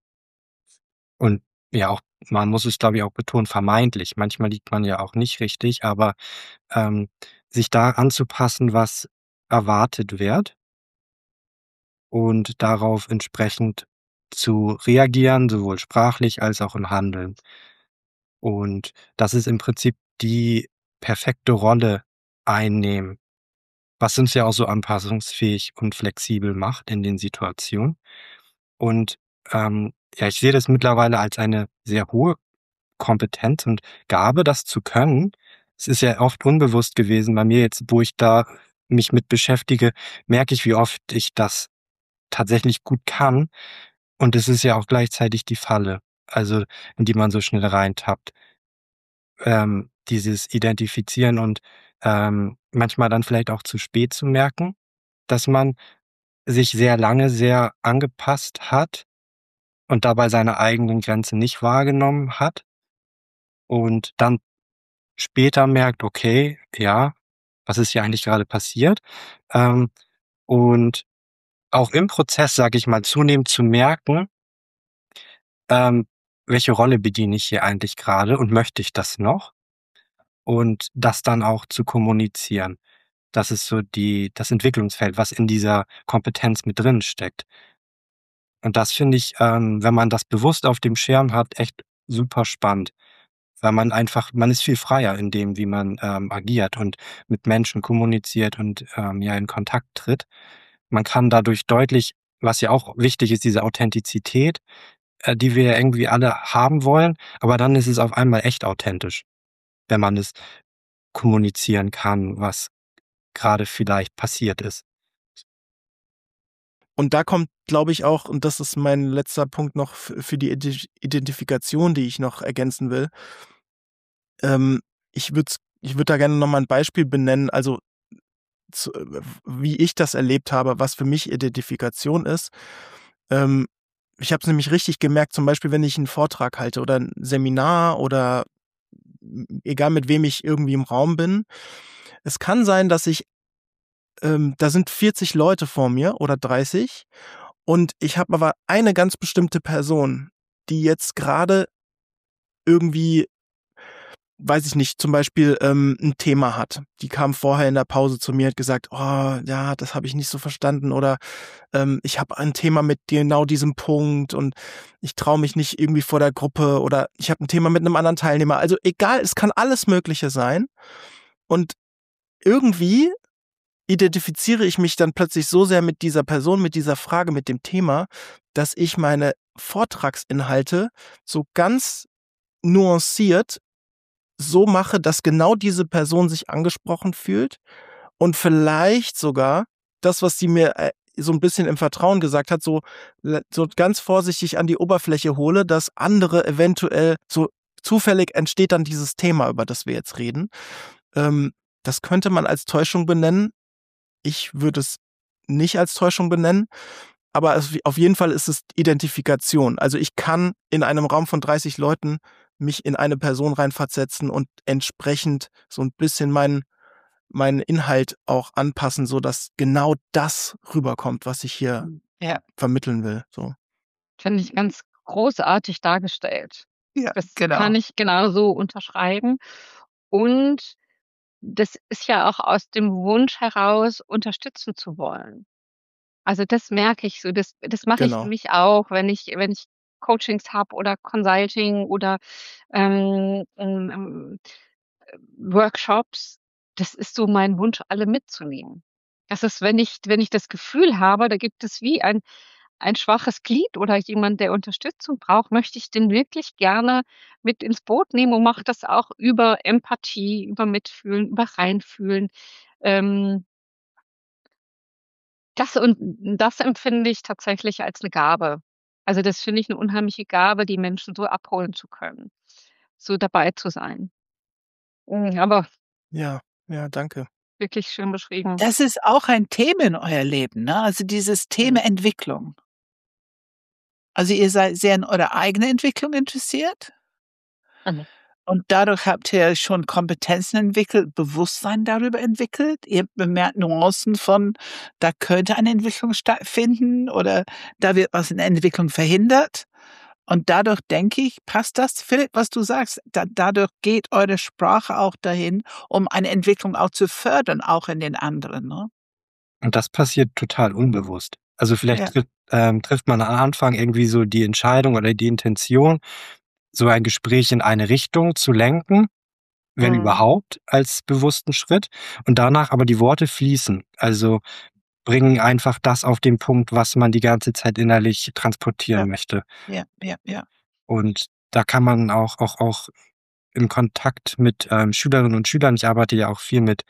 Und ja auch man muss es, glaube ich, auch betonen, vermeintlich. Manchmal liegt man ja auch nicht richtig, aber, ähm, sich da anzupassen, was erwartet wird und darauf entsprechend zu reagieren, sowohl sprachlich als auch im Handeln. Und das ist im Prinzip die perfekte Rolle einnehmen, was uns ja auch so anpassungsfähig und flexibel macht in den Situationen. Und, ähm, ja, ich sehe das mittlerweile als eine sehr hohe Kompetenz und Gabe, das zu können. Es ist ja oft unbewusst gewesen bei mir jetzt, wo ich da mich mit beschäftige, merke ich, wie oft ich das tatsächlich gut kann. Und es ist ja auch gleichzeitig die Falle, also, in die man so schnell reintappt. Ähm, dieses Identifizieren und, ähm, manchmal dann vielleicht auch zu spät zu merken, dass man sich sehr lange sehr angepasst hat und dabei seine eigenen Grenzen nicht wahrgenommen hat und dann später merkt: „Okay, ja, was ist hier eigentlich grade passiert?“ Ähm, und auch im Prozess, sage ich mal, zunehmend zu merken ähm, welche Rolle bediene ich hier eigentlich grade und möchte ich das noch? Und das dann auch zu kommunizieren. Das ist so die das Entwicklungsfeld, was in dieser Kompetenz mit drin steckt. Und das finde ich, ähm, wenn man das bewusst auf dem Schirm hat, echt super spannend, weil man einfach man ist viel freier in dem, wie man, ähm, agiert und mit Menschen kommuniziert und, ähm, ja, in Kontakt tritt. Man kann dadurch deutlich was ja auch wichtig ist, diese Authentizität, äh, die wir ja irgendwie alle haben wollen, aber dann ist es auf einmal echt authentisch, wenn man es kommunizieren kann, was grade vielleicht passiert ist. und da kommt, glaube ich, auch, und das ist mein letzter Punkt noch f- für die Ide- Identifikation, die ich noch ergänzen will. Ähm, ich würde ich würd da gerne nochmal ein Beispiel benennen, also zu, äh, wie ich das erlebt habe, was für mich Identifikation ist. Ähm, ich habe es nämlich richtig gemerkt, zum Beispiel, wenn ich einen Vortrag halte oder ein Seminar oder m- egal mit wem ich irgendwie im Raum bin. Es kann sein, dass ich, ähm, da sind vierzig Leute vor mir oder dreißig und ich habe aber eine ganz bestimmte Person, die jetzt gerade irgendwie, weiß ich nicht, zum Beispiel ähm, ein Thema hat. Die kam vorher in der Pause zu mir, hat gesagt, oh ja, das habe ich nicht so verstanden oder ähm, ich habe ein Thema mit genau diesem Punkt und ich traue mich nicht irgendwie vor der Gruppe oder ich habe ein Thema mit einem anderen Teilnehmer. Also egal, es kann alles Mögliche sein und irgendwie identifiziere ich mich dann plötzlich so sehr mit dieser Person, mit dieser Frage, mit dem Thema, dass ich meine Vortragsinhalte so ganz nuanciert so mache, dass genau diese Person sich angesprochen fühlt und vielleicht sogar das, was sie mir äh, so ein bisschen im Vertrauen gesagt hat, so, le- so ganz vorsichtig an die Oberfläche hole, dass andere eventuell so zufällig entsteht dann dieses Thema, über das wir jetzt reden. Ähm, das könnte man als Täuschung benennen. Ich würde es nicht als Täuschung benennen, aber es, auf jeden Fall ist es Identifikation. Also ich kann in einem Raum von dreißig Leuten mich in eine Person reinversetzen und entsprechend so ein bisschen meinen meinen Inhalt auch anpassen, so dass genau das rüberkommt, was ich hier Ja, vermitteln will. So. Finde ich ganz großartig dargestellt. ja, Das genau. kann ich genauso unterschreiben. Und das ist ja auch aus dem Wunsch heraus, unterstützen zu wollen. Also, das merke ich so. Das das mache ich für Genau. mich auch, wenn ich wenn ich Coachings habe oder Consulting oder, ähm, ähm, ähm, Workshops. Das ist so mein Wunsch, alle mitzunehmen. Das ist, wenn ich wenn ich das Gefühl habe, da gibt es wie ein ein schwaches Glied oder jemand, der Unterstützung braucht, möchte ich den wirklich gerne mit ins Boot nehmen und mache das auch über Empathie, über Mitfühlen, über Reinfühlen. Ähm, das und das empfinde ich tatsächlich als 'ne Gabe. Also, das finde ich 'ne unheimliche Gabe, die Menschen so abholen zu können, so dabei zu sein. Hm, aber Ja, ja, danke. wirklich schön beschrieben. Das ist auch ein Thema in euer Leben, ne? Also dieses Mhm. Thema Entwicklung. Also ihr seid sehr in eure eigene Entwicklung interessiert Mhm. und dadurch habt ihr schon Kompetenzen entwickelt, Bewusstsein darüber entwickelt. Ihr bemerkt Nuancen von, da könnte eine Entwicklung stattfinden oder da wird was in der Entwicklung verhindert. Und dadurch denke ich, passt das, Philipp, was du sagst, da, dadurch geht eure Sprache auch dahin, um eine Entwicklung auch zu fördern, auch in den anderen, ne? Und das passiert total unbewusst. Also vielleicht Ja, trifft, ähm, trifft man am Anfang irgendwie so die Entscheidung oder die Intention, so ein Gespräch in eine Richtung zu lenken, wenn Mhm. überhaupt, als bewussten Schritt. Und danach aber die Worte fließen. Also bringen einfach das auf den Punkt, was man die ganze Zeit innerlich ja, transportieren möchte. ja, ja, ja. Und da kann man auch, auch, auch im Kontakt mit ähm, Schülerinnen und Schülern, ich arbeite ja auch viel mit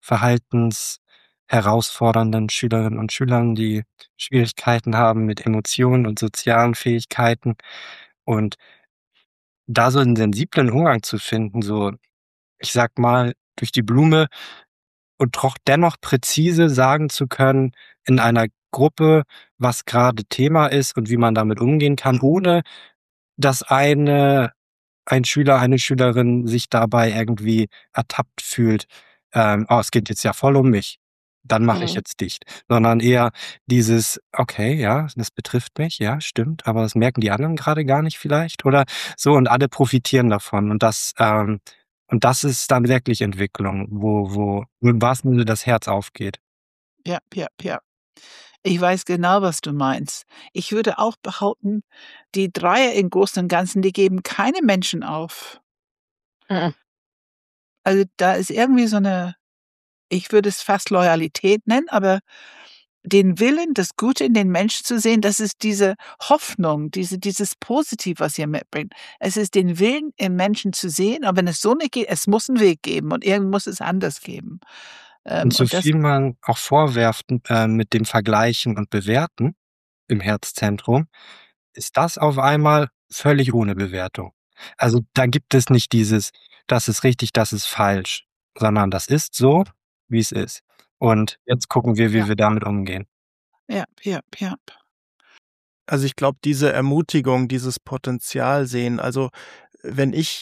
verhaltensherausfordernden Schülerinnen und Schülern, die Schwierigkeiten haben mit Emotionen und sozialen Fähigkeiten. Und da so einen sensiblen Umgang zu finden, so, ich sag mal, durch die Blume und doch dennoch präzise sagen zu können in einer Gruppe, was gerade Thema ist und wie man damit umgehen kann, ohne dass eine ein Schüler, eine Schülerin sich dabei irgendwie ertappt fühlt, ähm: „Oh, es geht jetzt ja voll um mich. Dann mache ich Mhm. jetzt dicht.“ Sondern eher dieses: „Okay, ja, das betrifft mich, ja, stimmt, aber das merken die anderen grade gar nicht vielleicht“, oder so, und alle profitieren davon. Und das, ähm und das ist dann wirklich Entwicklung, wo wo im wahrsten Sinne das Herz aufgeht. Ja, ja, ja. Ich weiß genau, was du meinst. Ich würde auch behaupten, die Dreier im Großen und Ganzen, die geben keine Menschen auf. Mhm. Also, da ist irgendwie so 'ne, ich würde es fast Loyalität nennen, aber den Willen, das Gute in den Menschen zu sehen, das ist diese Hoffnung, diese dieses Positiv, was ihr mitbringt. Es ist den Willen im Menschen zu sehen, aber wenn es so nicht geht, es muss 'n Weg geben und irgend muss es anders geben. Ähm, Und so und das viel man auch vorwerft, äh, mit dem Vergleichen und Bewerten im Herzzentrum, ist das auf einmal völlig ohne Bewertung. Also, da gibt es nicht dieses: „Das ist richtig, das ist falsch“, sondern das ist so, wie es ist. Und jetzt gucken wir, wie Ja. wir damit umgehen. Ja, ja, ja. Also, ich glaube, diese Ermutigung, dieses Potenzial sehen, also, wenn ich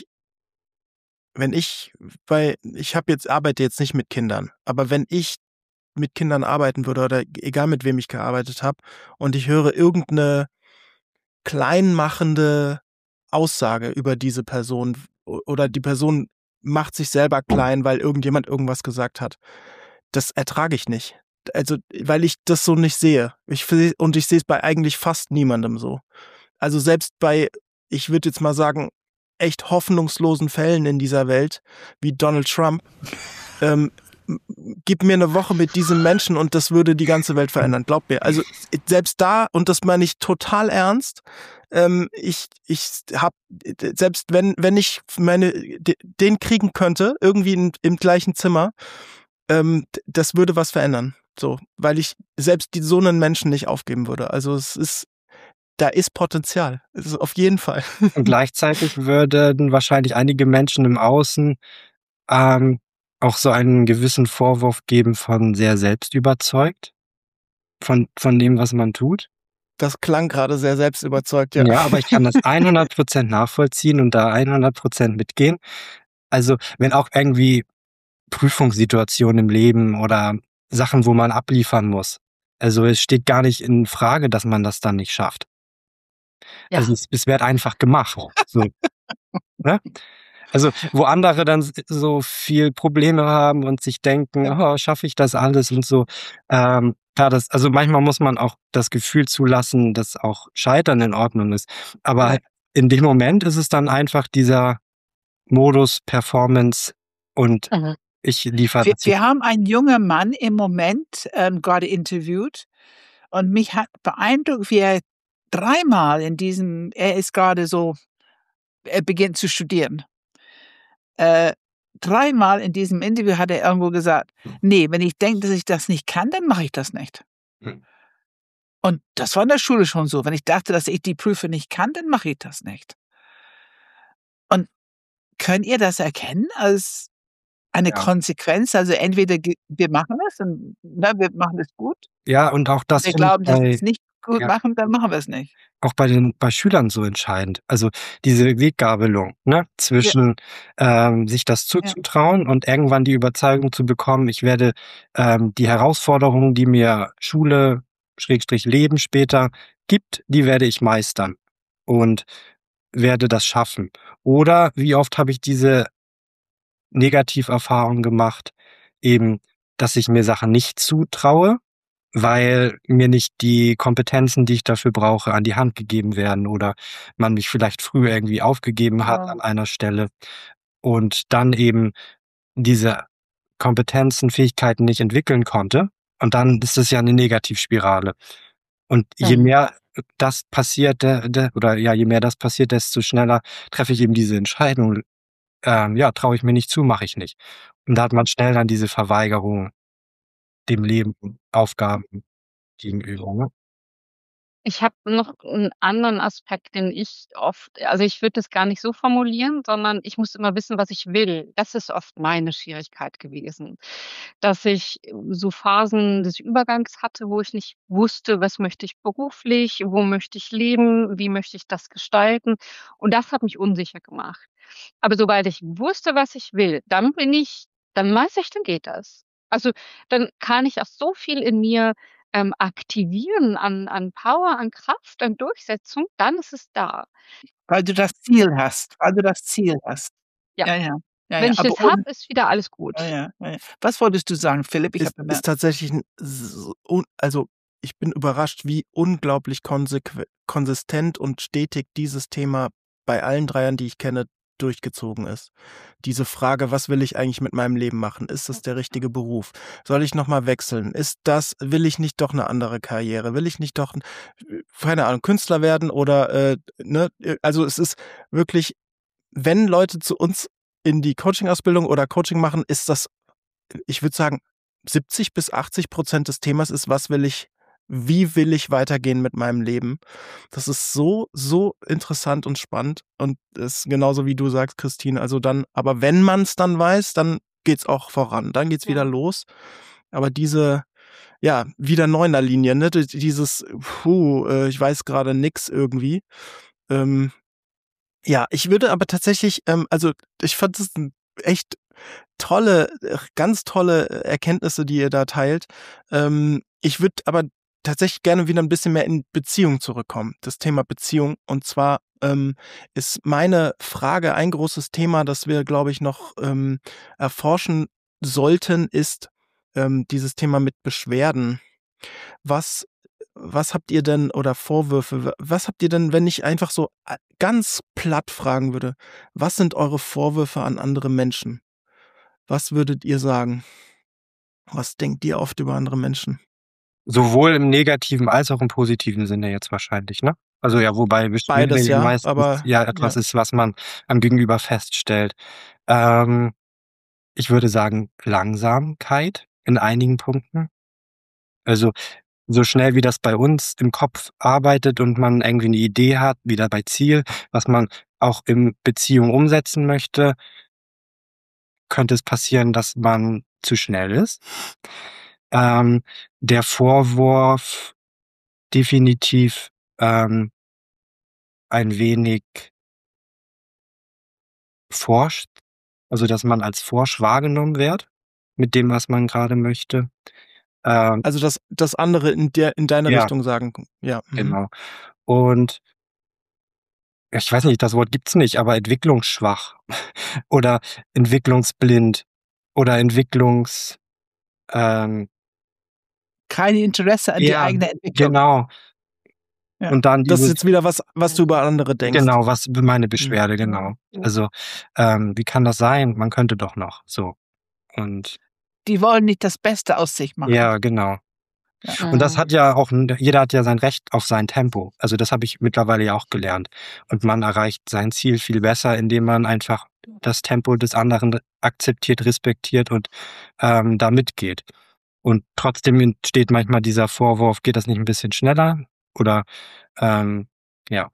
wenn ich bei ich habe jetzt arbeite jetzt nicht mit Kindern, aber wenn ich mit Kindern arbeiten würde oder egal mit wem ich gearbeitet habe und ich höre irgend 'ne kleinmachende Aussage über diese Person o oder die Person macht sich selber klein, weil irgendjemand irgendwas gesagt hat. Das ertrage ich nicht. Also, weil ich das so nicht sehe. Ich will und ich sehe es bei eigentlich fast niemandem so. Also, selbst bei, ich würde jetzt mal sagen, echt hoffnungslosen Fällen in dieser Welt wie Donald Trump, ähm, m gib mir 'ne Woche mit diesem Menschen und das würde die ganze Welt verändern, glaub mir. Also, selbst da, und das meine ich total ernst, ähm, ich ich habe selbst wenn wenn ich meine d den kriegen könnte, irgendwie in im gleichen Zimmer, ähm, d das würde was verändern, so, weil ich selbst die so 'nen Menschen nicht aufgeben würde. Also, es ist da ist Potenzial. Also, auf jeden Fall. Und gleichzeitig würden wahrscheinlich einige Menschen im Außen, ähm, auch so einen gewissen Vorwurf geben von sehr selbstüberzeugt von von dem, was man tut. Das klang grade sehr selbstüberzeugt, ja. Ja, aber ich kann das hundert Prozent nachvollziehen und da hundert Prozent mitgehen. Also, wenn auch irgendwie Prüfungssituationen im Leben oder Sachen, wo man abliefern muss. Also, es steht gar nicht in Frage, dass man das dann nicht schafft. Also, Ja. es es wird einfach gemacht, so, ne? Also, wo andere dann s so viel Probleme haben und sich denken: Ja. „Oh, schaffe ich das alles?“ und so. Ähm, klar, das also, manchmal muss man auch das Gefühl zulassen, dass auch Scheitern in Ordnung ist. Aber Ja. halt in dem Moment ist es dann einfach dieser Modus Performance und Mhm. ich liefere Wir das wir jetzt. haben einen jungen Mann im Moment, ähm, grade interviewt und mich hat beeindruckt, wie er dreimal in diesem er ist grade so er beginnt zu studieren. Äh, dreimal in diesem Interview hat er irgendwo gesagt: „Ne, wenn ich denke, dass ich das nicht kann, dann mache ich das nicht.“ Hm. Und das war in der Schule schon so. Wenn ich dachte, dass ich die Prüfung nicht kann, dann mache ich das nicht. Und könnt ihr das erkennen als eine Ja. Konsequenz? Also, entweder ge wir machen es und ne, wir machen es gut. Ja, und auch das Wir finde ich glauben, dass wir's bei nicht gut ja. machen, dann machen wir's nicht. Auch bei den bei Schülern so entscheidend. Also, diese Weggabelung, ne, Ja. zwischen, ähm, sich das Ja. zuzutrauen und irgendwann die Überzeugung zu bekommen, ich werde, ähm, die Herausforderungen, die mir Schule Schrägstrich Leben später gibt, die werde ich meistern und werde das schaffen. Oder wie oft habe ich diese Negativerfahrung gemacht, eben, dass ich mir Sachen nicht zutraue, weil mir nicht die Kompetenzen, die ich dafür brauche, an die Hand gegeben werden oder man mich vielleicht früher irgendwie aufgegeben hat Genau. an einer Stelle und dann eben diese Kompetenzen, Fähigkeiten nicht entwickeln konnte. Und dann ist es ja 'ne Negativspirale. Und je Mhm. mehr das passiert, de de oder ja, je mehr das passiert, desto schneller treffe ich eben diese Entscheidung. Ähm, ja, traue ich mir nicht zu, mache ich nicht. Und da hat man schnell dann diese Verweigerung dem Leben, Aufgaben gegenüber, ne? Ich habe noch 'n anderen Aspekt, den ich oft also, ich würde das gar nicht so formulieren, sondern ich muss immer wissen, was ich will. Das ist oft meine Schwierigkeit gewesen, dass ich so Phasen des Übergangs hatte, wo ich nicht wusste, was möchte ich beruflich, wo möchte ich leben, wie möchte ich das gestalten? Und das hat mich unsicher gemacht. Aber sobald ich wusste, was ich will, dann bin ich dann weiß ich, dann geht das. Also, dann kann ich auch so viel in mir, ähm, aktivieren an an Power, an Kraft, an Durchsetzung, dann ist es da. Weil du das Ziel hast weil du das Ziel hast. Ja. Ja, ja. Ja, Wenn ja, ich aber das habe, ohne ist wieder alles ja, gut. ja, ja, ja. Was wolltest du sagen, Philipp? Ich habe Ist ist bemerkt tatsächlich 'n s un also, ich bin überrascht, wie unglaublich konseque konsistent und stetig dieses Thema bei allen Dreiern, die ich kenne, durchgezogen ist. Diese Frage: „Was will ich eigentlich mit meinem Leben machen? Ist das der richtige Beruf? Soll ich noch mal wechseln? Ist das will ich nicht doch 'ne andere Karriere? Will ich nicht doch 'n keine Ahnung, Künstler werden oder, äh, ne?“ Also, es ist wirklich wenn Leute zu uns in die Coaching-Ausbildung oder Coaching machen, ist das, ich würde sagen siebzig bis achtzig Prozent des Themas ist, was will ich wie will ich weitergehen mit meinem Leben? Das ist so, so interessant und spannend und ist genauso wie du sagst, Christine, also dann aber wenn man's dann weiß, dann geht's auch voran, dann geht's wieder Ja. los. Aber diese, ja, wieder Neuner-Linie, ne, d dieses, puh, äh, ich weiß grade nix irgendwie. Ähm, ja, ich würde aber tatsächlich, ähm also, ich fand das 'n echt tolle äh, ganz tolle äh, Erkenntnisse, die ihr da teilt. Ähm, ich würde aber tatsächlich gerne wieder 'n bisschen mehr in Beziehung zurückkommen, das Thema Beziehung. Und zwar, ähm, ist meine Frage ein großes Thema, das wir, glaube ich, noch, ähm, erforschen sollten, ist, ähm, dieses Thema mit Beschwerden. Was was habt ihr denn oder Vorwürfe, w was habt ihr denn, wenn ich einfach so a ganz platt fragen würde, was sind eure Vorwürfe an andere Menschen? Was würdet ihr sagen? Was denkt ihr oft über andere Menschen? Sowohl im negativen als auch im positiven Sinne jetzt wahrscheinlich, ne? Also, ja, wobei Beschwerde Beides, ja ja, meistens aber ja ja. etwas ist, was man am Gegenüber feststellt. Ähm, ich würde sagen, Langsamkeit in einigen Punkten. Also, so schnell wie das bei uns im Kopf arbeitet und man irgendwie 'ne Idee hat, wieder bei Ziel, was man auch in Beziehung umsetzen möchte könnte es passieren, dass man zu schnell ist. Ähm, der Vorwurf definitiv, ähm ein wenig forsch also, dass man als forsch wahrgenommen wird mit dem, was man grade möchte. Ähm Also, dass dass andere in der in deine Ja. Richtung sagen ja, mhm. Genau. Und ich weiß nicht, das Wort gibt's nicht, aber entwicklungsschwach oder entwicklungsblind oder Entwicklungs ähm Kein Interesse an die Ja, eigene Entwicklung. genau. Ja. Und dann Das ist dieses jetzt wieder was was du über andere denkst. Genau, was b meine Mhm. Beschwerde, genau. Also, ähm, wie kann das sein? Man könnte doch noch so. Und Die wollen nicht das Beste aus sich machen. Ja, genau. Ja. Und das Mhm. hat ja auch 'n jeder hat ja sein Recht auf sein Tempo. Also, das habe ich mittlerweile ja auch gelernt. Und man erreicht sein Ziel viel besser, indem man einfach das Tempo des anderen akzeptiert, respektiert und, ähm, da mitgeht. Und trotzdem entsteht manchmal dieser Vorwurf: „Geht das nicht 'n bisschen schneller?“ Oder, ähm, ja.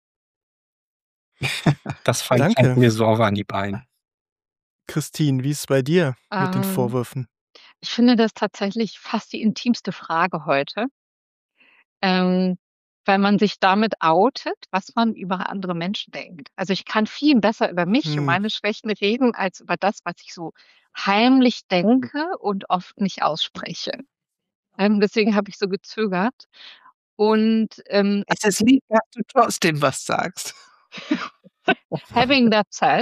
Das fällt fällt Danke. mir so auf Anhieb ein. Christine, wie ist's bei dir mit den Ähm, Vorwürfen? ich finde das tatsächlich fast die intimste Frage heute. Ähm, weil man sich damit outet, was man über andere Menschen denkt. Also, ich kann viel besser über mich und Mhm. meine Schwächen reden als über das, was ich so heimlich denke und oft nicht ausspreche. Ähm, deswegen habe ich so gezögert. Und, ähm Es ist lieb, dass du trotzdem was sagst. Having that said,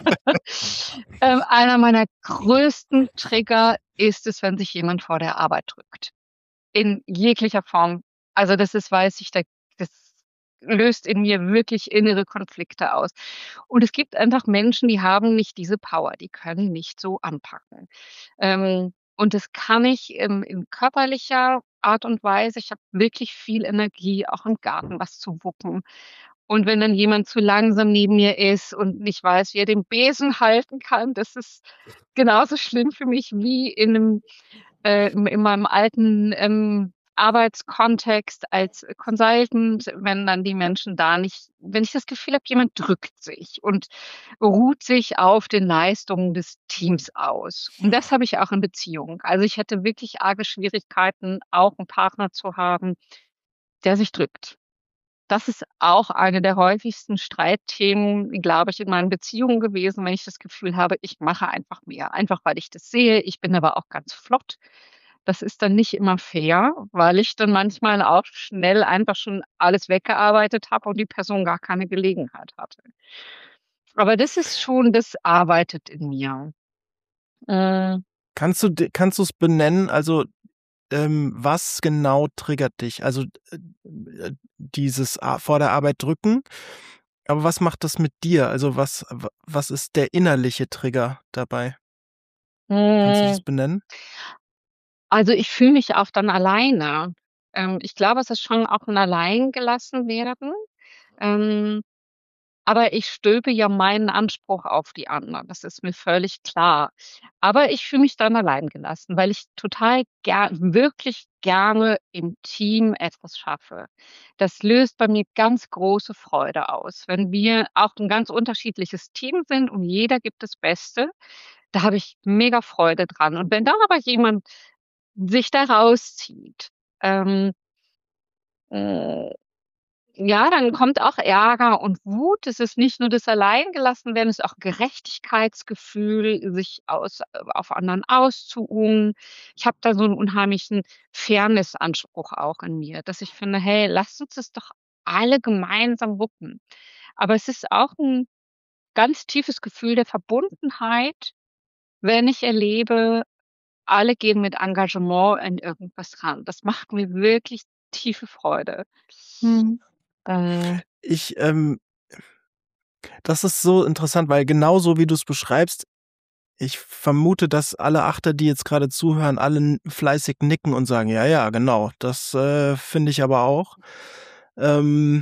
ähm, einer meiner größten Trigger ist es, wenn sich jemand vor der Arbeit drückt. In jeglicher Form. Also, das ist weiß ich, da das löst in mir wirklich innere Konflikte aus. Und es gibt einfach Menschen, die haben nicht diese Power, die können nicht so anpacken. Ähm, und das kann ich in in körperlicher Art und Weise. Ich habe wirklich viel Energie, auch im Garten was zu wuppen. Und wenn dann jemand zu langsam neben mir ist und nicht weiß, wie er den Besen halten kann, das ist genauso schlimm für mich wie in 'nem äh, in in meinem alten, ähm, Arbeitskontext als Consultant, wenn dann die Menschen da nicht wenn ich das Gefühl habe, jemand drückt sich und ruht sich auf den Leistungen des Teams aus. Und das habe ich auch in Beziehungen. Also, ich hätte wirklich arge Schwierigkeiten, auch 'n Partner zu haben, der sich drückt. Das ist auch eine der häufigsten Streitthemen, glaube ich, in meinen Beziehungen gewesen, wenn ich das Gefühl habe, ich mache einfach mehr, einfach weil ich das sehe. Ich bin aber auch ganz flott. Das ist dann nicht immer fair, weil ich dann manchmal auch schnell einfach schon alles weggearbeitet habe und die Person gar keine Gelegenheit hatte. Aber das ist schon das arbeitet in mir. Hm. Kannst du d kannst du's benennen? Also, ähm, was genau triggert dich? Also, äh, äh, dieses A vor der Arbeit drücken, aber was macht das mit dir? Also, was w was ist der innerliche Trigger dabei? Kannst du das Hm. benennen? Also, ich fühle mich auch dann alleine. Ähm, ich glaube, es ist schon auch 'n Alleingelassen-Werden. Ähm aber ich stülpe ja meinen Anspruch auf die anderen. Das ist mir völlig klar. Aber ich fühle mich dann allein gelassen, weil ich total gern wirklich gerne im Team etwas schaffe. Das löst bei mir ganz große Freude aus. Wenn wir auch 'n ganz unterschiedliches Team sind und jeder gibt das Beste, da habe ich mega Freude dran. Und wenn dann aber jemand sich da rauszieht, ähm äh, ja, dann kommt auch Ärger und Wut. Es ist nicht nur das Alleingelassenwerden, es ist auch Gerechtigkeitsgefühl, sich aus auf anderen auszuruhen. Ich habe da so 'n unheimlichen Fairness-Anspruch auch in mir, dass ich finde: „Hey, lasst uns das doch alle gemeinsam wuppen." Aber es ist auch 'n ganz tiefes Gefühl der Verbundenheit, wenn ich erlebe, alle gehen mit Engagement an irgendwas ran. Das macht mir wirklich tiefe Freude. Mhm. Äh Ich, ähm das ist so interessant, weil genauso wie du's beschreibst, ich vermute, dass alle Achter, die jetzt gerade zuhören, alle n fleißig nicken und sagen: „Ja, ja, genau, das, äh, finde ich aber auch." Ähm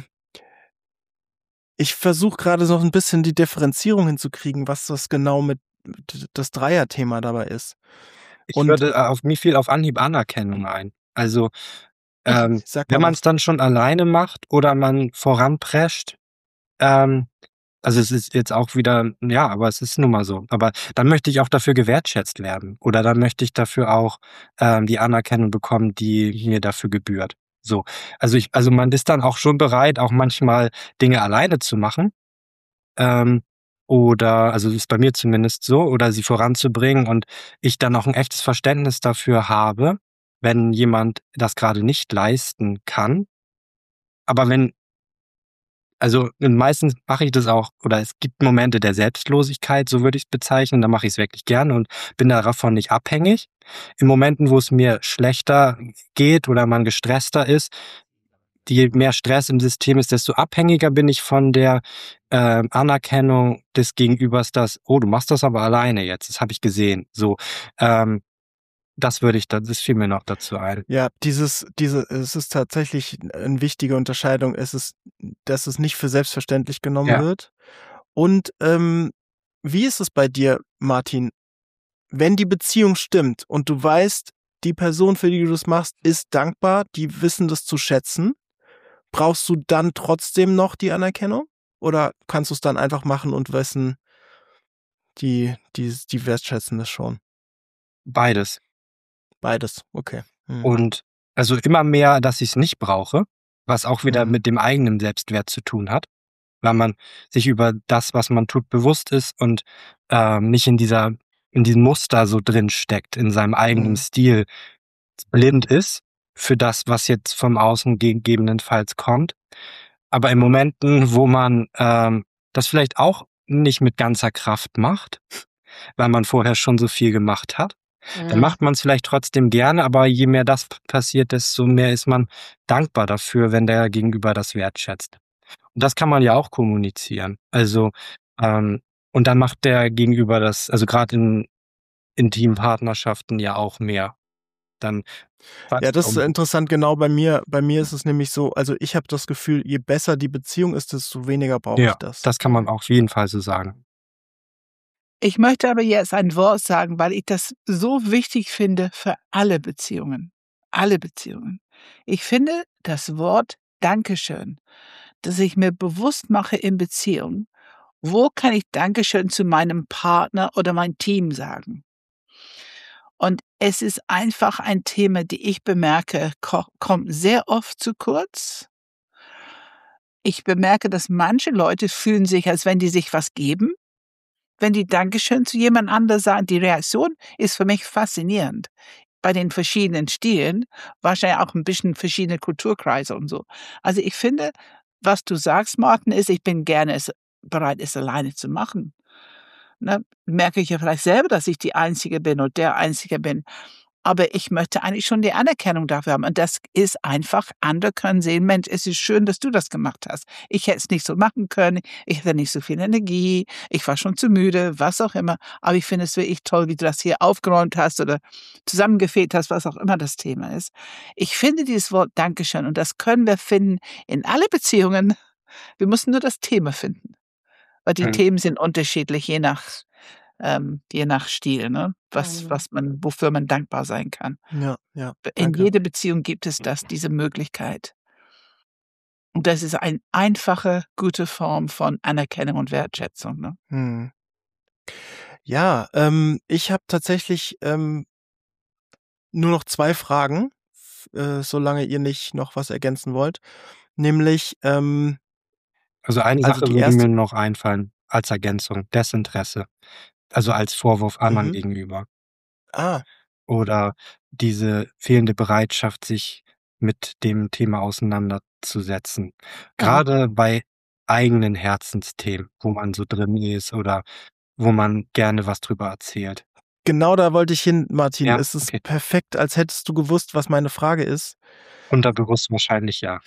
ich versuche gerade so 'n bisschen die Differenzierung hinzukriegen, was das genau mit d das Dreierthema dabei ist. Ich Und würde äh, auf mir fiel auf Anhieb Anerkennung ein. Also, ähm, Sag wenn mal man's was. dann schon alleine macht oder man voranprescht, ähm also, es ist jetzt auch wieder ja, aber es ist nun mal so. Aber dann möchte ich auch dafür gewertschätzt werden oder dann möchte ich dafür auch, ähm, die Anerkennung bekommen, die mir dafür gebührt. So. Also, ich also, man ist dann auch schon bereit, auch manchmal Dinge alleine zu machen, ähm, oder also, ist bei mir zumindest so oder sie voranzubringen und ich dann auch 'n echtes Verständnis dafür habe, wenn jemand das grade nicht leisten kann. Aber wenn also, meistens mache ich das auch oder es gibt Momente der Selbstlosigkeit, so würde ich's bezeichnen, da mache ich's wirklich gerne und bin davon nicht abhängig. In Momenten, wo es mir schlechter geht oder man gestresster ist, je mehr Stress im System ist, desto abhängiger bin ich von der, ähm, Anerkennung des Gegenübers, dass: „Oh, du machst das aber alleine jetzt, das habe ich gesehen." So, ähm, das würde ich da das fiel mir noch dazu ein. Ja, dieses diese es ist tatsächlich 'n wichtige Unterscheidung. Es ist dass es nicht für selbstverständlich genommen Ja. wird. Und, ähm, wie ist es bei dir, Martin? Wenn die Beziehung stimmt und du weißt, die Person, für die du das machst, ist dankbar, die wissen das zu schätzen, brauchst du dann trotzdem noch die Anerkennung? Oder kannst du's dann einfach machen und wissen die die's die wertschätzen das schon? Beides. Beides, okay. Mhm. Und also, immer mehr, dass ich's nicht brauche, was auch wieder Mhm. mit dem eigenen Selbstwert zu tun hat, weil man sich über das, was man tut, bewusst ist und, ähm, nicht in dieser in diesem Muster so drinsteckt, in seinem eigenen Mhm. Stil blind ist für das, was jetzt vom Außen gegebenenfalls kommt. Aber in Momenten, wo man, ähm, das vielleicht auch nicht mit ganzer Kraft macht, weil man vorher schon so viel gemacht hat, dann Mhm. macht man's vielleicht trotzdem gerne, aber je mehr das p passiert, desto mehr ist man dankbar dafür, wenn der Gegenüber das wertschätzt. Und das kann man ja auch kommunizieren. Also, ähm und dann macht der Gegenüber das also, grad in intimen Partnerschaften ja auch mehr. Dann Ja, das ist interessant, genau bei mir bei mir ist es nämlich so also, ich habe das Gefühl, je besser die Beziehung ist, desto weniger brauche ich Ja, das. das kann man auf jeden Fall so sagen. Ich möchte aber jetzt ein Wort sagen, weil ich das so wichtig finde für alle Beziehungen. Alle Beziehungen. Ich finde das Wort Dankeschön, dass ich mir bewusst mache in Beziehung, wo kann ich Dankeschön zu meinem Partner oder mein Team sagen? Und es ist einfach ein Thema, die ich bemerke, ko kommt sehr oft zu kurz. Ich bemerke, dass manche Leute fühlen sich, als wenn die sich was geben, wenn die Dankeschön zu jemand anders sagen. Die Reaktion ist für mich faszinierend bei den verschiedenen Stilen, wahrscheinlich auch 'n bisschen verschiedene Kulturkreise und so. Also, ich finde, was du sagst, Martin, ist, ich bin gerne es bereit, es alleine zu machen. Ne, merke ich ja vielleicht selber, dass ich die Einzige bin und der Einzige bin. Aber ich möchte eigentlich schon die Anerkennung dafür haben. Und das ist einfach andere können sehen: „Mensch, es ist schön, dass du das gemacht hast. Ich hätte es nicht so machen können. Ich hatte nicht so viel Energie. Ich war schon zu müde", was auch immer. Aber ich finde es wirklich toll, wie du das hier aufgeräumt hast oder zusammengefegt hast, was auch immer das Thema ist. Ich finde dieses Wort Dankeschön und das können wir finden in alle Beziehungen. Wir müssen nur das Thema finden. Weil die Mhm. Themen sind unterschiedlich, je nach, ähm, je nach Stil, ne? Was, Mhm. was man, wofür man dankbar sein kann. Ja, ja, In danke. jeder Beziehung gibt es das, diese Möglichkeit. Und das ist eine einfache, gute Form von Anerkennung und Wertschätzung, ne? Mhm. Ja, ähm, ich habe tatsächlich, ähm nur noch zwei Fragen, f äh, solange ihr nicht noch was ergänzen wollt. Nämlich, ähm Also, eine also Sache die würde mir erste noch einfallen als Ergänzung: Desinteresse. Also, als Vorwurf anderen Mhm. gegenüber. Ah. Oder diese fehlende Bereitschaft, sich mit dem Thema auseinanderzusetzen. Aha. Grade bei eigenen Herzensthemen, wo man so drin ist oder wo man gerne was drüber erzählt. Genau da wollte ich hin, Martin. Ja, Es ist okay. perfekt, als hättest du gewusst, was meine Frage ist. Unterbewusst wahrscheinlich ja.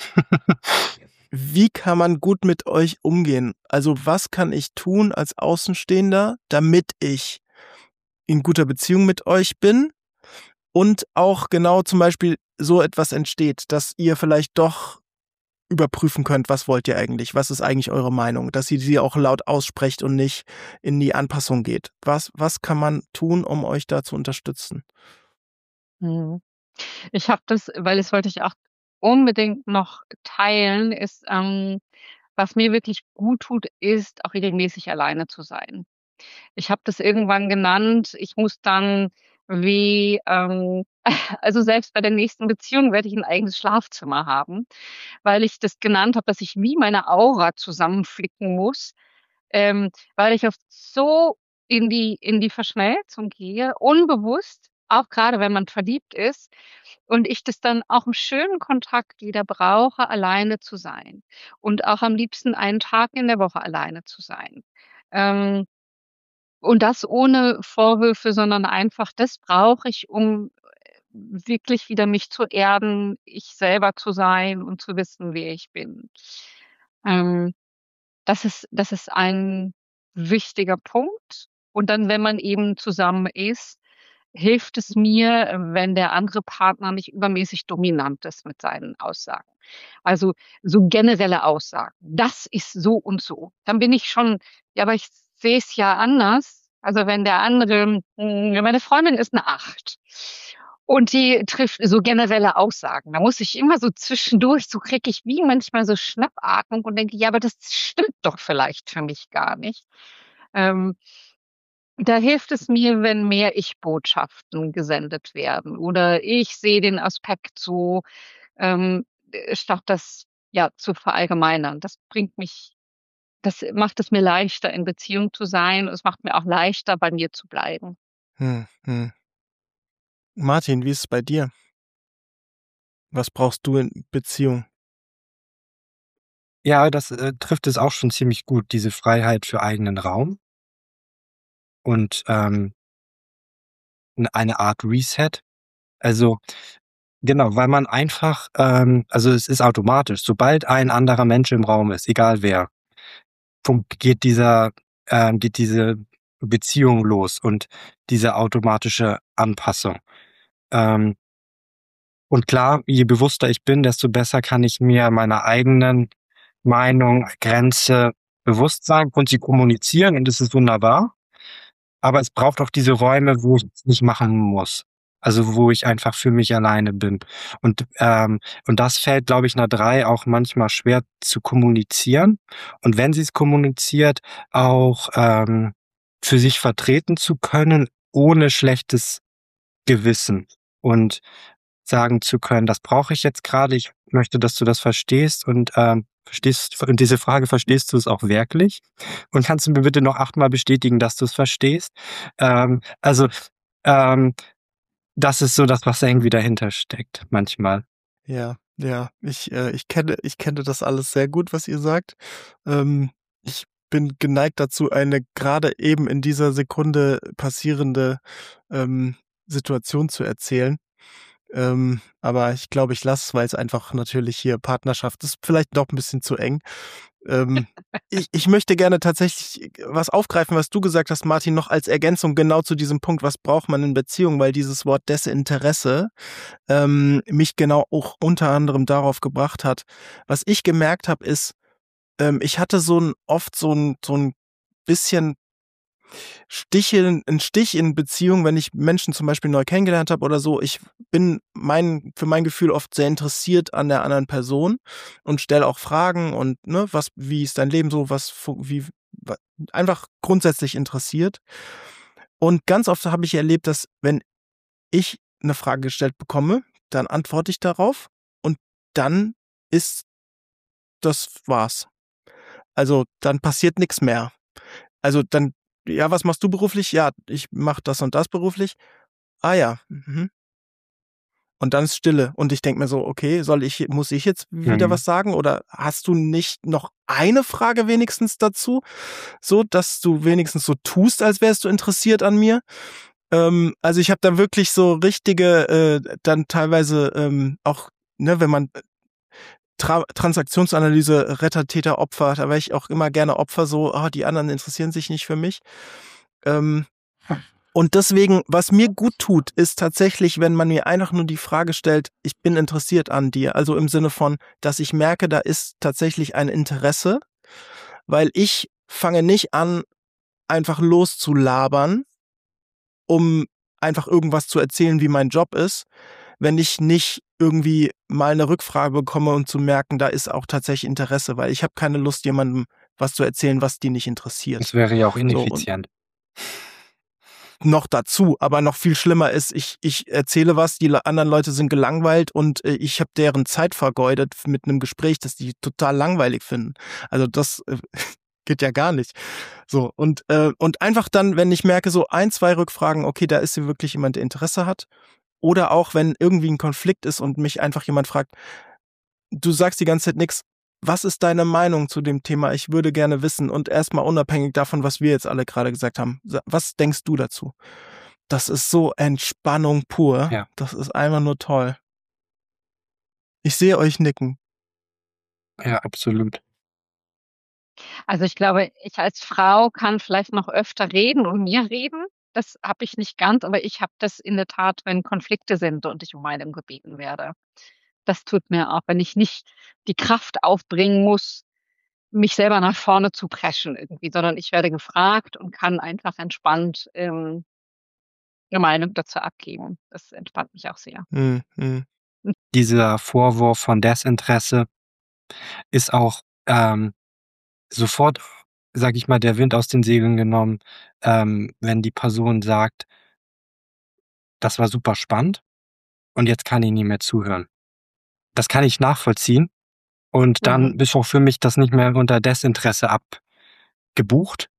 Wie kann man gut mit euch umgehen? Also, was kann ich tun als Außenstehender, damit ich in guter Beziehung mit euch bin und auch genau zum Beispiel so etwas entsteht, dass ihr vielleicht doch überprüfen könnt, was wollt ihr eigentlich? Was ist eigentlich eure Meinung? Dass ihr sie auch laut aussprecht und nicht in die Anpassung geht. Was was kann man tun, um euch da zu unterstützen? Mhm. Ich habe das weil das wollte ich auch unbedingt noch teilen, ist, ähm was mir wirklich gut tut, ist, auch regelmäßig alleine zu sein. Ich habe das irgendwann genannt, ich muss dann wie, ähm also, selbst bei der nächsten Beziehung werde ich 'n eigenes Schlafzimmer haben, weil ich das genannt habe, dass ich wie meine Aura zusammenflicken muss, ähm, weil ich oft so in die in die Verschmelzung gehe, unbewusst, auch grade wenn man verliebt ist und ich das dann auch im schönen Kontakt wieder brauche, alleine zu sein und auch am liebsten einen Tag in der Woche alleine zu sein. Ähm, und das ohne Vorwürfe, sondern einfach das brauche ich, um, äh, wirklich wieder mich zu erden, ich selber zu sein und zu wissen, wer ich bin. Ähm, das ist das ist ein wichtiger Punkt. Und dann, wenn man eben zusammen ist, hilft es mir, äh, wenn der andere Partner nicht übermäßig dominant ist mit seinen Aussagen. Also, so generelle Aussagen: „Das ist so und so.“ Dann bin ich schon: „Ja, aber ich sehe es ja anders.“ Also, wenn der andere hm, meine Freundin ist 'ne Acht und die trifft so generelle Aussagen. Da muss ich immer so zwischendurch so kriege ich wie manchmal so Schnappatmung und denke: „Ja, aber das stimmt doch vielleicht für mich gar nicht.“ Ähm da hilft es mir, wenn mehr Ich-Botschaften gesendet werden oder ich sehe den Aspekt so, ähm, äh, statt das, ja, zu verallgemeinern. Das bringt mich das macht es mir leichter, in Beziehung zu sein. Es macht mir auch leichter, bei mir zu bleiben. Mhm, mhm. Martin, wie ist es bei dir? Was brauchst du in Beziehung? Ja, das, äh, trifft es auch schon ziemlich gut, diese Freiheit für eigenen Raum. Und, ähm 'ne eine Art Reset. Also, genau, weil man einfach, ähm also, es ist automatisch, sobald ein anderer Mensch im Raum ist, egal wer, funkt geht dieser ähm, geht diese Beziehung los und diese automatische Anpassung. Ähm und klar, je bewusster ich bin, desto besser kann ich mir meiner eigenen Meinung, Grenze bewusst sein und sie kommunizieren und das ist wunderbar. Aber es braucht auch diese Räume, wo ich's nicht machen muss. Also, wo ich einfach für mich alleine bin. Und, ähm und das fällt, glaube ich, 'ner drei auch manchmal schwer zu kommunizieren. Und wenn sie's kommuniziert, auch, ähm, für sich vertreten zu können, ohne schlechtes Gewissen und sagen zu können: „Das brauche ich jetzt grade. Ich möchte, dass du das verstehst und, ähm, verstehst und diese Frage: ‚Verstehst du es auch wirklich? Und kannst du mir bitte noch achtmal bestätigen, dass du's verstehst?‘“ Ähm, also, ähm, das ist so das, was irgendwie dahinter steckt manchmal. Ja, ja. Ich, äh ich kenne ich kenne das alles sehr gut, was ihr sagt. Ähm, ich bin geneigt dazu, eine grade eben in dieser Sekunde passierende, ähm, Situation zu erzählen. Ähm, aber ich glaube, ich lasse es, weil's einfach natürlich hier Partnerschaft ist vielleicht doch 'n bisschen zu eng. Ähm, ich ich möchte gerne tatsächlich was aufgreifen, was du gesagt hast, Martin, noch als Ergänzung genau zu diesem Punkt: „Was braucht man in Beziehung?“ Weil dieses Wort Desinteresse, ähm, mich genau auch unter anderem darauf gebracht hat. Was ich gemerkt habe, ist, ähm, ich hatte so 'n oft so 'n so 'n bisschen Stiche, ein Stich in Beziehungen, wenn ich Menschen zum Beispiel neu kennengelernt habe oder so. Ich bin mein, für mein Gefühl oft sehr interessiert an der anderen Person und stelle auch Fragen und ne, was, wie ist dein Leben so, was, fu- wie, wa- einfach grundsätzlich interessiert. Und ganz oft habe ich erlebt, dass wenn ich eine Frage gestellt bekomme, dann antworte ich darauf und dann ist das war's. Also dann passiert nichts mehr. Also dann, ja, was machst du beruflich? Ja, ich mache das und das beruflich. Ah ja, mhm. Und dann ist Stille. Und ich denke mir so, okay, soll ich, muss ich jetzt wieder Mhm. was sagen? Oder hast du nicht noch eine Frage wenigstens dazu? So, dass du wenigstens so tust, als wärst du interessiert an mir? Ähm, also ich habe da wirklich so richtige, äh, dann teilweise ähm, auch, ne, wenn man Tra Transaktionsanalyse, Retter, Täter, Opfer, da wäre ich auch immer gerne Opfer, so, ah, die anderen interessieren sich nicht für mich. Ähm, und deswegen, was mir gut tut, ist tatsächlich, wenn man mir einfach nur die Frage stellt, ich bin interessiert an dir. Also im Sinne von, dass ich merke, da ist tatsächlich ein Interesse, weil ich fange nicht an, einfach loszulabern, um einfach irgendwas zu erzählen, wie mein Job ist, wenn ich nicht irgendwie mal eine Rückfrage bekomme und zu merken, da ist auch tatsächlich Interesse, weil ich habe keine Lust, jemandem was zu erzählen, was die nicht interessiert. Das wäre ja auch So, und ineffizient. noch dazu, aber noch viel schlimmer ist, ich, ich erzähle was, die le- anderen Leute sind gelangweilt und äh, ich habe deren Zeit vergeudet mit einem Gespräch, das die total langweilig finden. Also das äh, geht ja gar nicht. So, und, äh, und einfach dann, wenn ich merke, so ein, zwei Rückfragen, okay, da ist hier wirklich jemand, der Interesse hat. Oder auch, wenn irgendwie ein Konflikt ist und mich einfach jemand fragt, du sagst die ganze Zeit nichts, was ist deine Meinung zu dem Thema? Ich würde gerne wissen und erstmal unabhängig davon, was wir jetzt alle gerade gesagt haben, sa- was denkst du dazu? Das ist so Entspannung pur. Ja. Das ist einfach nur toll. Ich sehe euch nicken. Ja, absolut. Also ich glaube, ich als Frau kann vielleicht noch öfter reden und mir reden. Das habe ich nicht ganz, aber ich habe das in der Tat, wenn Konflikte sind und ich um Meinung gebeten werde. Das tut mir auch, wenn ich nicht die Kraft aufbringen muss, mich selber nach vorne zu preschen irgendwie, sondern ich werde gefragt und kann einfach entspannt ähm, eine Meinung dazu abgeben. Das entspannt mich auch sehr. Hm, hm. Dieser Vorwurf von Desinteresse ist auch ähm, sofort, sage ich mal, der Wind aus den Segeln genommen, ähm, wenn die Person sagt, das war super spannend und jetzt kann ich nie mehr zuhören. Das kann ich nachvollziehen und dann Mhm. ist auch für mich das nicht mehr unter Desinteresse abgebucht.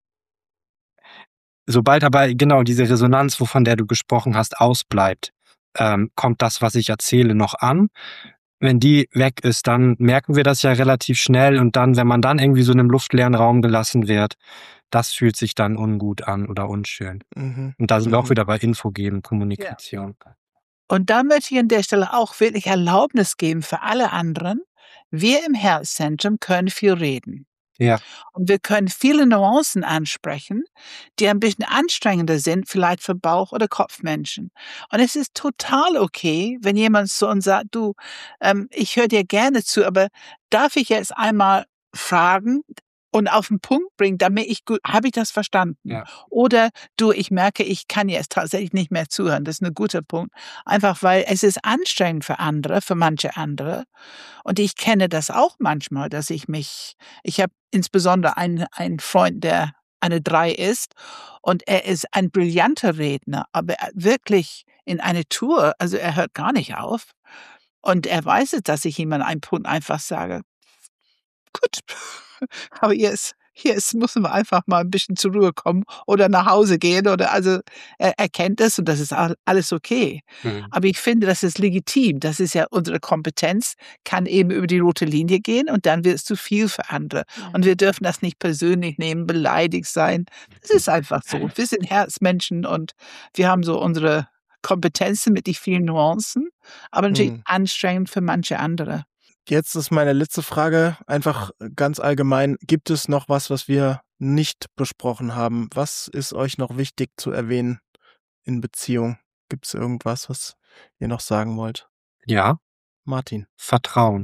Sobald aber genau diese Resonanz, wovon der du gesprochen hast, ausbleibt, ähm, kommt das, was ich erzähle, noch an. Wenn die weg ist, dann merken wir das ja relativ schnell und dann, wenn man dann irgendwie so in einem luftleeren Raum gelassen wird, das fühlt sich dann ungut an oder unschön. Mhm. Und da sind wir auch Mhm. wieder bei Info geben, Kommunikation. Und da möchte ich an der Stelle auch wirklich Erlaubnis geben für alle anderen. Wir im Herzzentrum können viel reden. Ja, Und wir können viele Nuancen ansprechen, die ein bisschen anstrengender sind, vielleicht für Bauch- oder Kopfmenschen. Und es ist total okay, wenn jemand zu uns sagt, du, ähm, ich höre dir gerne zu, aber darf ich jetzt einmal fragen und auf den Punkt bringen, damit ich gut, habe ich das verstanden? Ja. Oder du, ich merke, ich kann jetzt tatsächlich nicht mehr zuhören. Das ist ein guter Punkt. Einfach weil es ist anstrengend für andere, für manche andere. Und ich kenne das auch manchmal, dass ich mich, ich habe insbesondere einen, einen Freund, der eine Drei ist und er ist ein brillanter Redner, aber er wirklich in eine Tour, also er hört gar nicht auf. Und er weiß es, dass ich ihm an einem Punkt einfach sage, gut, aber jetzt, jetzt müssen wir einfach mal ein bisschen zur Ruhe kommen oder nach Hause gehen oder also er, er kennt es und das ist all- alles okay. Mhm. Aber ich finde, das ist legitim. Das ist ja unsere Kompetenz, kann eben über die rote Linie gehen und dann wird es zu viel für andere. Und wir dürfen das nicht persönlich nehmen, beleidigt sein. Das ist einfach so. Wir sind Herzmenschen und wir haben so unsere Kompetenzen mit die vielen Nuancen, aber natürlich Hm. anstrengend für manche andere. Jetzt ist meine letzte Frage einfach ganz allgemein. Gibt es noch was, was wir nicht besprochen haben? Was ist euch noch wichtig zu erwähnen in Beziehung? Gibt es irgendwas, was ihr noch sagen wollt? Ja, Martin. Vertrauen.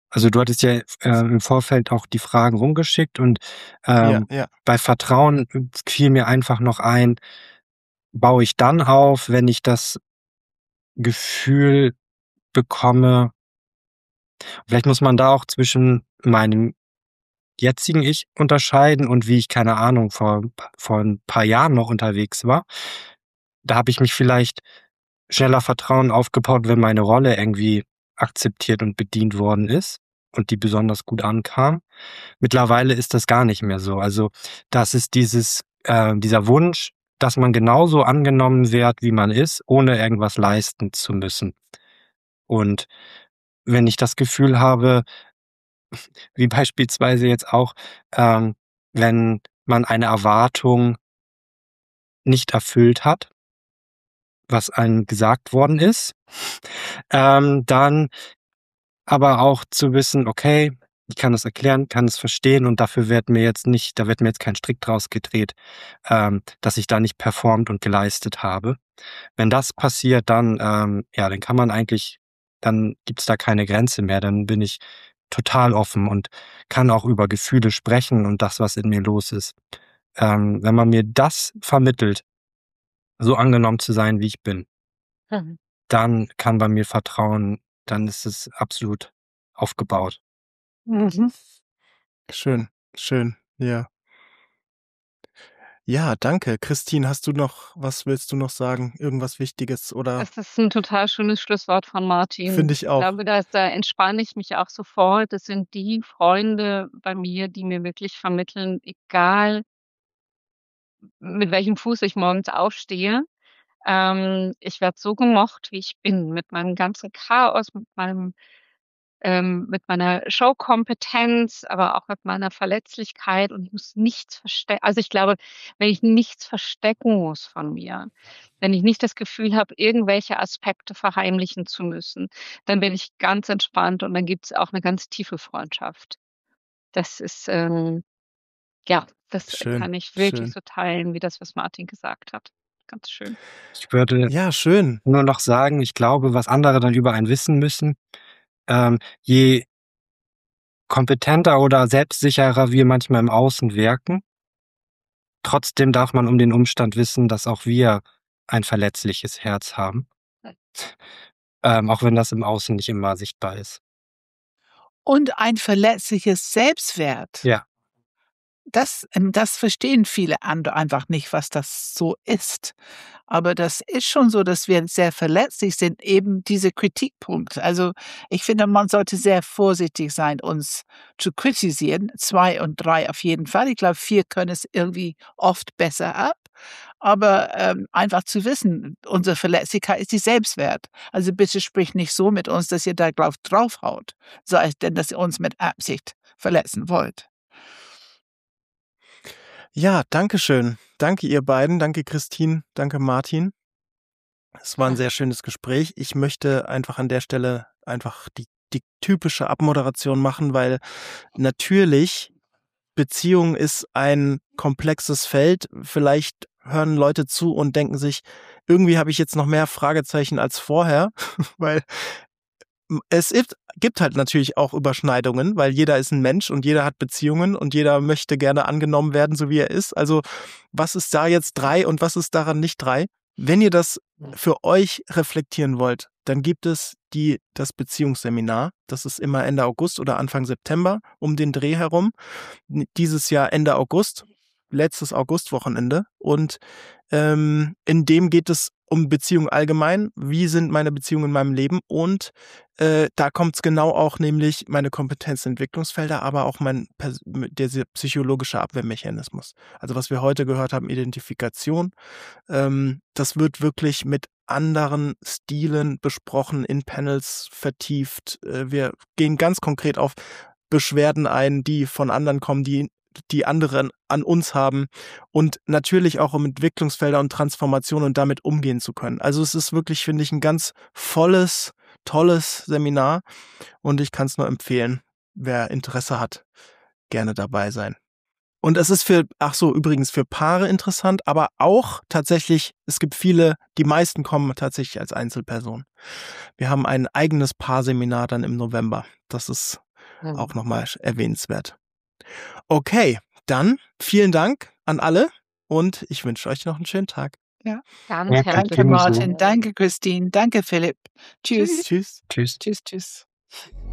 Also du hattest ja äh, im Vorfeld auch die Fragen rumgeschickt und Ja, ähm, ja. bei Vertrauen fiel mir einfach noch ein, baue ich dann auf, wenn ich das Gefühl bekomme, vielleicht muss man da auch zwischen meinem jetzigen Ich unterscheiden und wie ich, keine Ahnung, vor, vor ein paar Jahren noch unterwegs war. Da habe ich mich vielleicht schneller Vertrauen aufgebaut, wenn meine Rolle irgendwie akzeptiert und bedient worden ist und die besonders gut ankam. Mittlerweile ist das gar nicht mehr so. Also das ist dieses, äh, dieser Wunsch, dass man genauso angenommen wird, wie man ist, ohne irgendwas leisten zu müssen. Und wenn ich das Gefühl habe, wie beispielsweise jetzt auch, ähm, wenn man eine Erwartung nicht erfüllt hat, was einem gesagt worden ist, ähm, dann aber auch zu wissen, okay, ich kann das erklären, kann es verstehen und dafür wird mir jetzt nicht, da wird mir jetzt kein Strick draus gedreht, ähm, dass ich da nicht performt und geleistet habe. Wenn das passiert, dann, ähm, ja, dann kann man eigentlich, dann gibt's da keine Grenze mehr. Dann bin ich total offen und kann auch über Gefühle sprechen und das, was in mir los ist. Ähm, wenn man mir das vermittelt, so angenommen zu sein, wie ich bin, Mhm. dann kann bei mir Vertrauen, dann ist es absolut aufgebaut. Mhm. Schön, schön, ja. Ja, danke. Christine, hast du noch, was willst du noch sagen? Irgendwas Wichtiges oder? Das ist ein total schönes Schlusswort von Finde Martin. ich Ich auch. glaube, da da entspanne ich mich auch sofort. Das sind die Freunde bei mir, die mir wirklich vermitteln, egal mit welchem Fuß ich morgens aufstehe, ähm, ich werde so gemocht, wie ich bin, mit meinem ganzen Chaos, mit meinem ähm, mit meiner Showkompetenz, aber auch mit meiner Verletzlichkeit und ich muss nichts verstecken. Also, ich glaube, wenn ich nichts verstecken muss von mir, wenn ich nicht das Gefühl habe, irgendwelche Aspekte verheimlichen zu müssen, dann bin ich ganz entspannt und dann gibt's auch eine ganz tiefe Freundschaft. Das ist, ähm ja, das Schön, kann ich wirklich schön. so teilen, wie das, was Martin gesagt hat. Ganz schön. Ich würde Ja, schön. nur noch sagen, ich glaube, was andere dann über einen wissen müssen, ähm, je kompetenter oder selbstsicherer wir manchmal im Außen wirken, trotzdem darf man um den Umstand wissen, dass auch wir ein verletzliches Herz haben, ähm, auch wenn das im Außen nicht immer sichtbar ist. Und ein verletzliches Selbstwert. Ja, Das ähm, das verstehen viele andere einfach nicht, was das so ist. Aber das ist schon so, dass wir sehr verletzlich sind, eben diese Kritikpunkte. Also, ich finde, man sollte sehr vorsichtig sein, uns zu kritisieren. zwei und drei auf jeden Fall. Ich glaube, vier können es irgendwie oft besser ab. Aber, ähm, einfach zu wissen, unsere Verletzlichkeit ist die Selbstwert. Also, bitte sprich nicht so mit uns, dass ihr da drauf draufhaut, sei es denn, dass ihr uns mit Absicht verletzen wollt. Ja, danke schön. Danke ihr beiden. Danke Christine. Danke Martin. Es war ein sehr schönes Gespräch. Ich möchte einfach an der Stelle einfach die, die typische Abmoderation machen, weil natürlich Beziehung ist ein komplexes Feld. Vielleicht hören Leute zu und denken sich, irgendwie habe ich jetzt noch mehr Fragezeichen als vorher, weil es gibt, gibt halt natürlich auch Überschneidungen, weil jeder ist ein Mensch und jeder hat Beziehungen und jeder möchte gerne angenommen werden, so wie er ist. Also was ist da jetzt drei und was ist daran nicht drei? Wenn ihr das für euch reflektieren wollt, dann gibt es die, das Beziehungsseminar. Das ist immer Ende August oder Anfang September um den Dreh herum. Dieses Jahr Ende August, letztes Augustwochenende. Und ähm, in dem geht es um Beziehungen allgemein. Wie sind meine Beziehungen in meinem Leben? Und äh, da kommt es genau auch, nämlich meine Kompetenzentwicklungsfelder, aber auch mein Pers- der psychologische Abwehrmechanismus. Also was wir heute gehört haben, Identifikation. Ähm, das wird wirklich mit anderen Stilen besprochen, in Panels vertieft. Äh, wir gehen ganz konkret auf Beschwerden ein, die von anderen kommen, die die anderen an uns haben und natürlich auch um Entwicklungsfelder und Transformation und damit umgehen zu können. Also es ist wirklich, finde ich, ein ganz volles, tolles Seminar und ich kann es nur empfehlen. Wer Interesse hat, gerne dabei sein. Und es ist für, ach so, übrigens für Paare interessant, aber auch tatsächlich, es gibt viele, die meisten kommen tatsächlich als Einzelperson. Wir haben ein eigenes Paarseminar dann im November. Das ist Mhm. auch nochmal erwähnenswert. Okay, dann vielen Dank an alle und ich wünsche euch noch einen schönen Tag. Ja. Ganz Ja, Danke, herzlichen ebenso. Martin. Dank. Danke, Christine. Danke, Philipp. Tschüss. Tschüss. Tschüss. Tschüss, tschüss.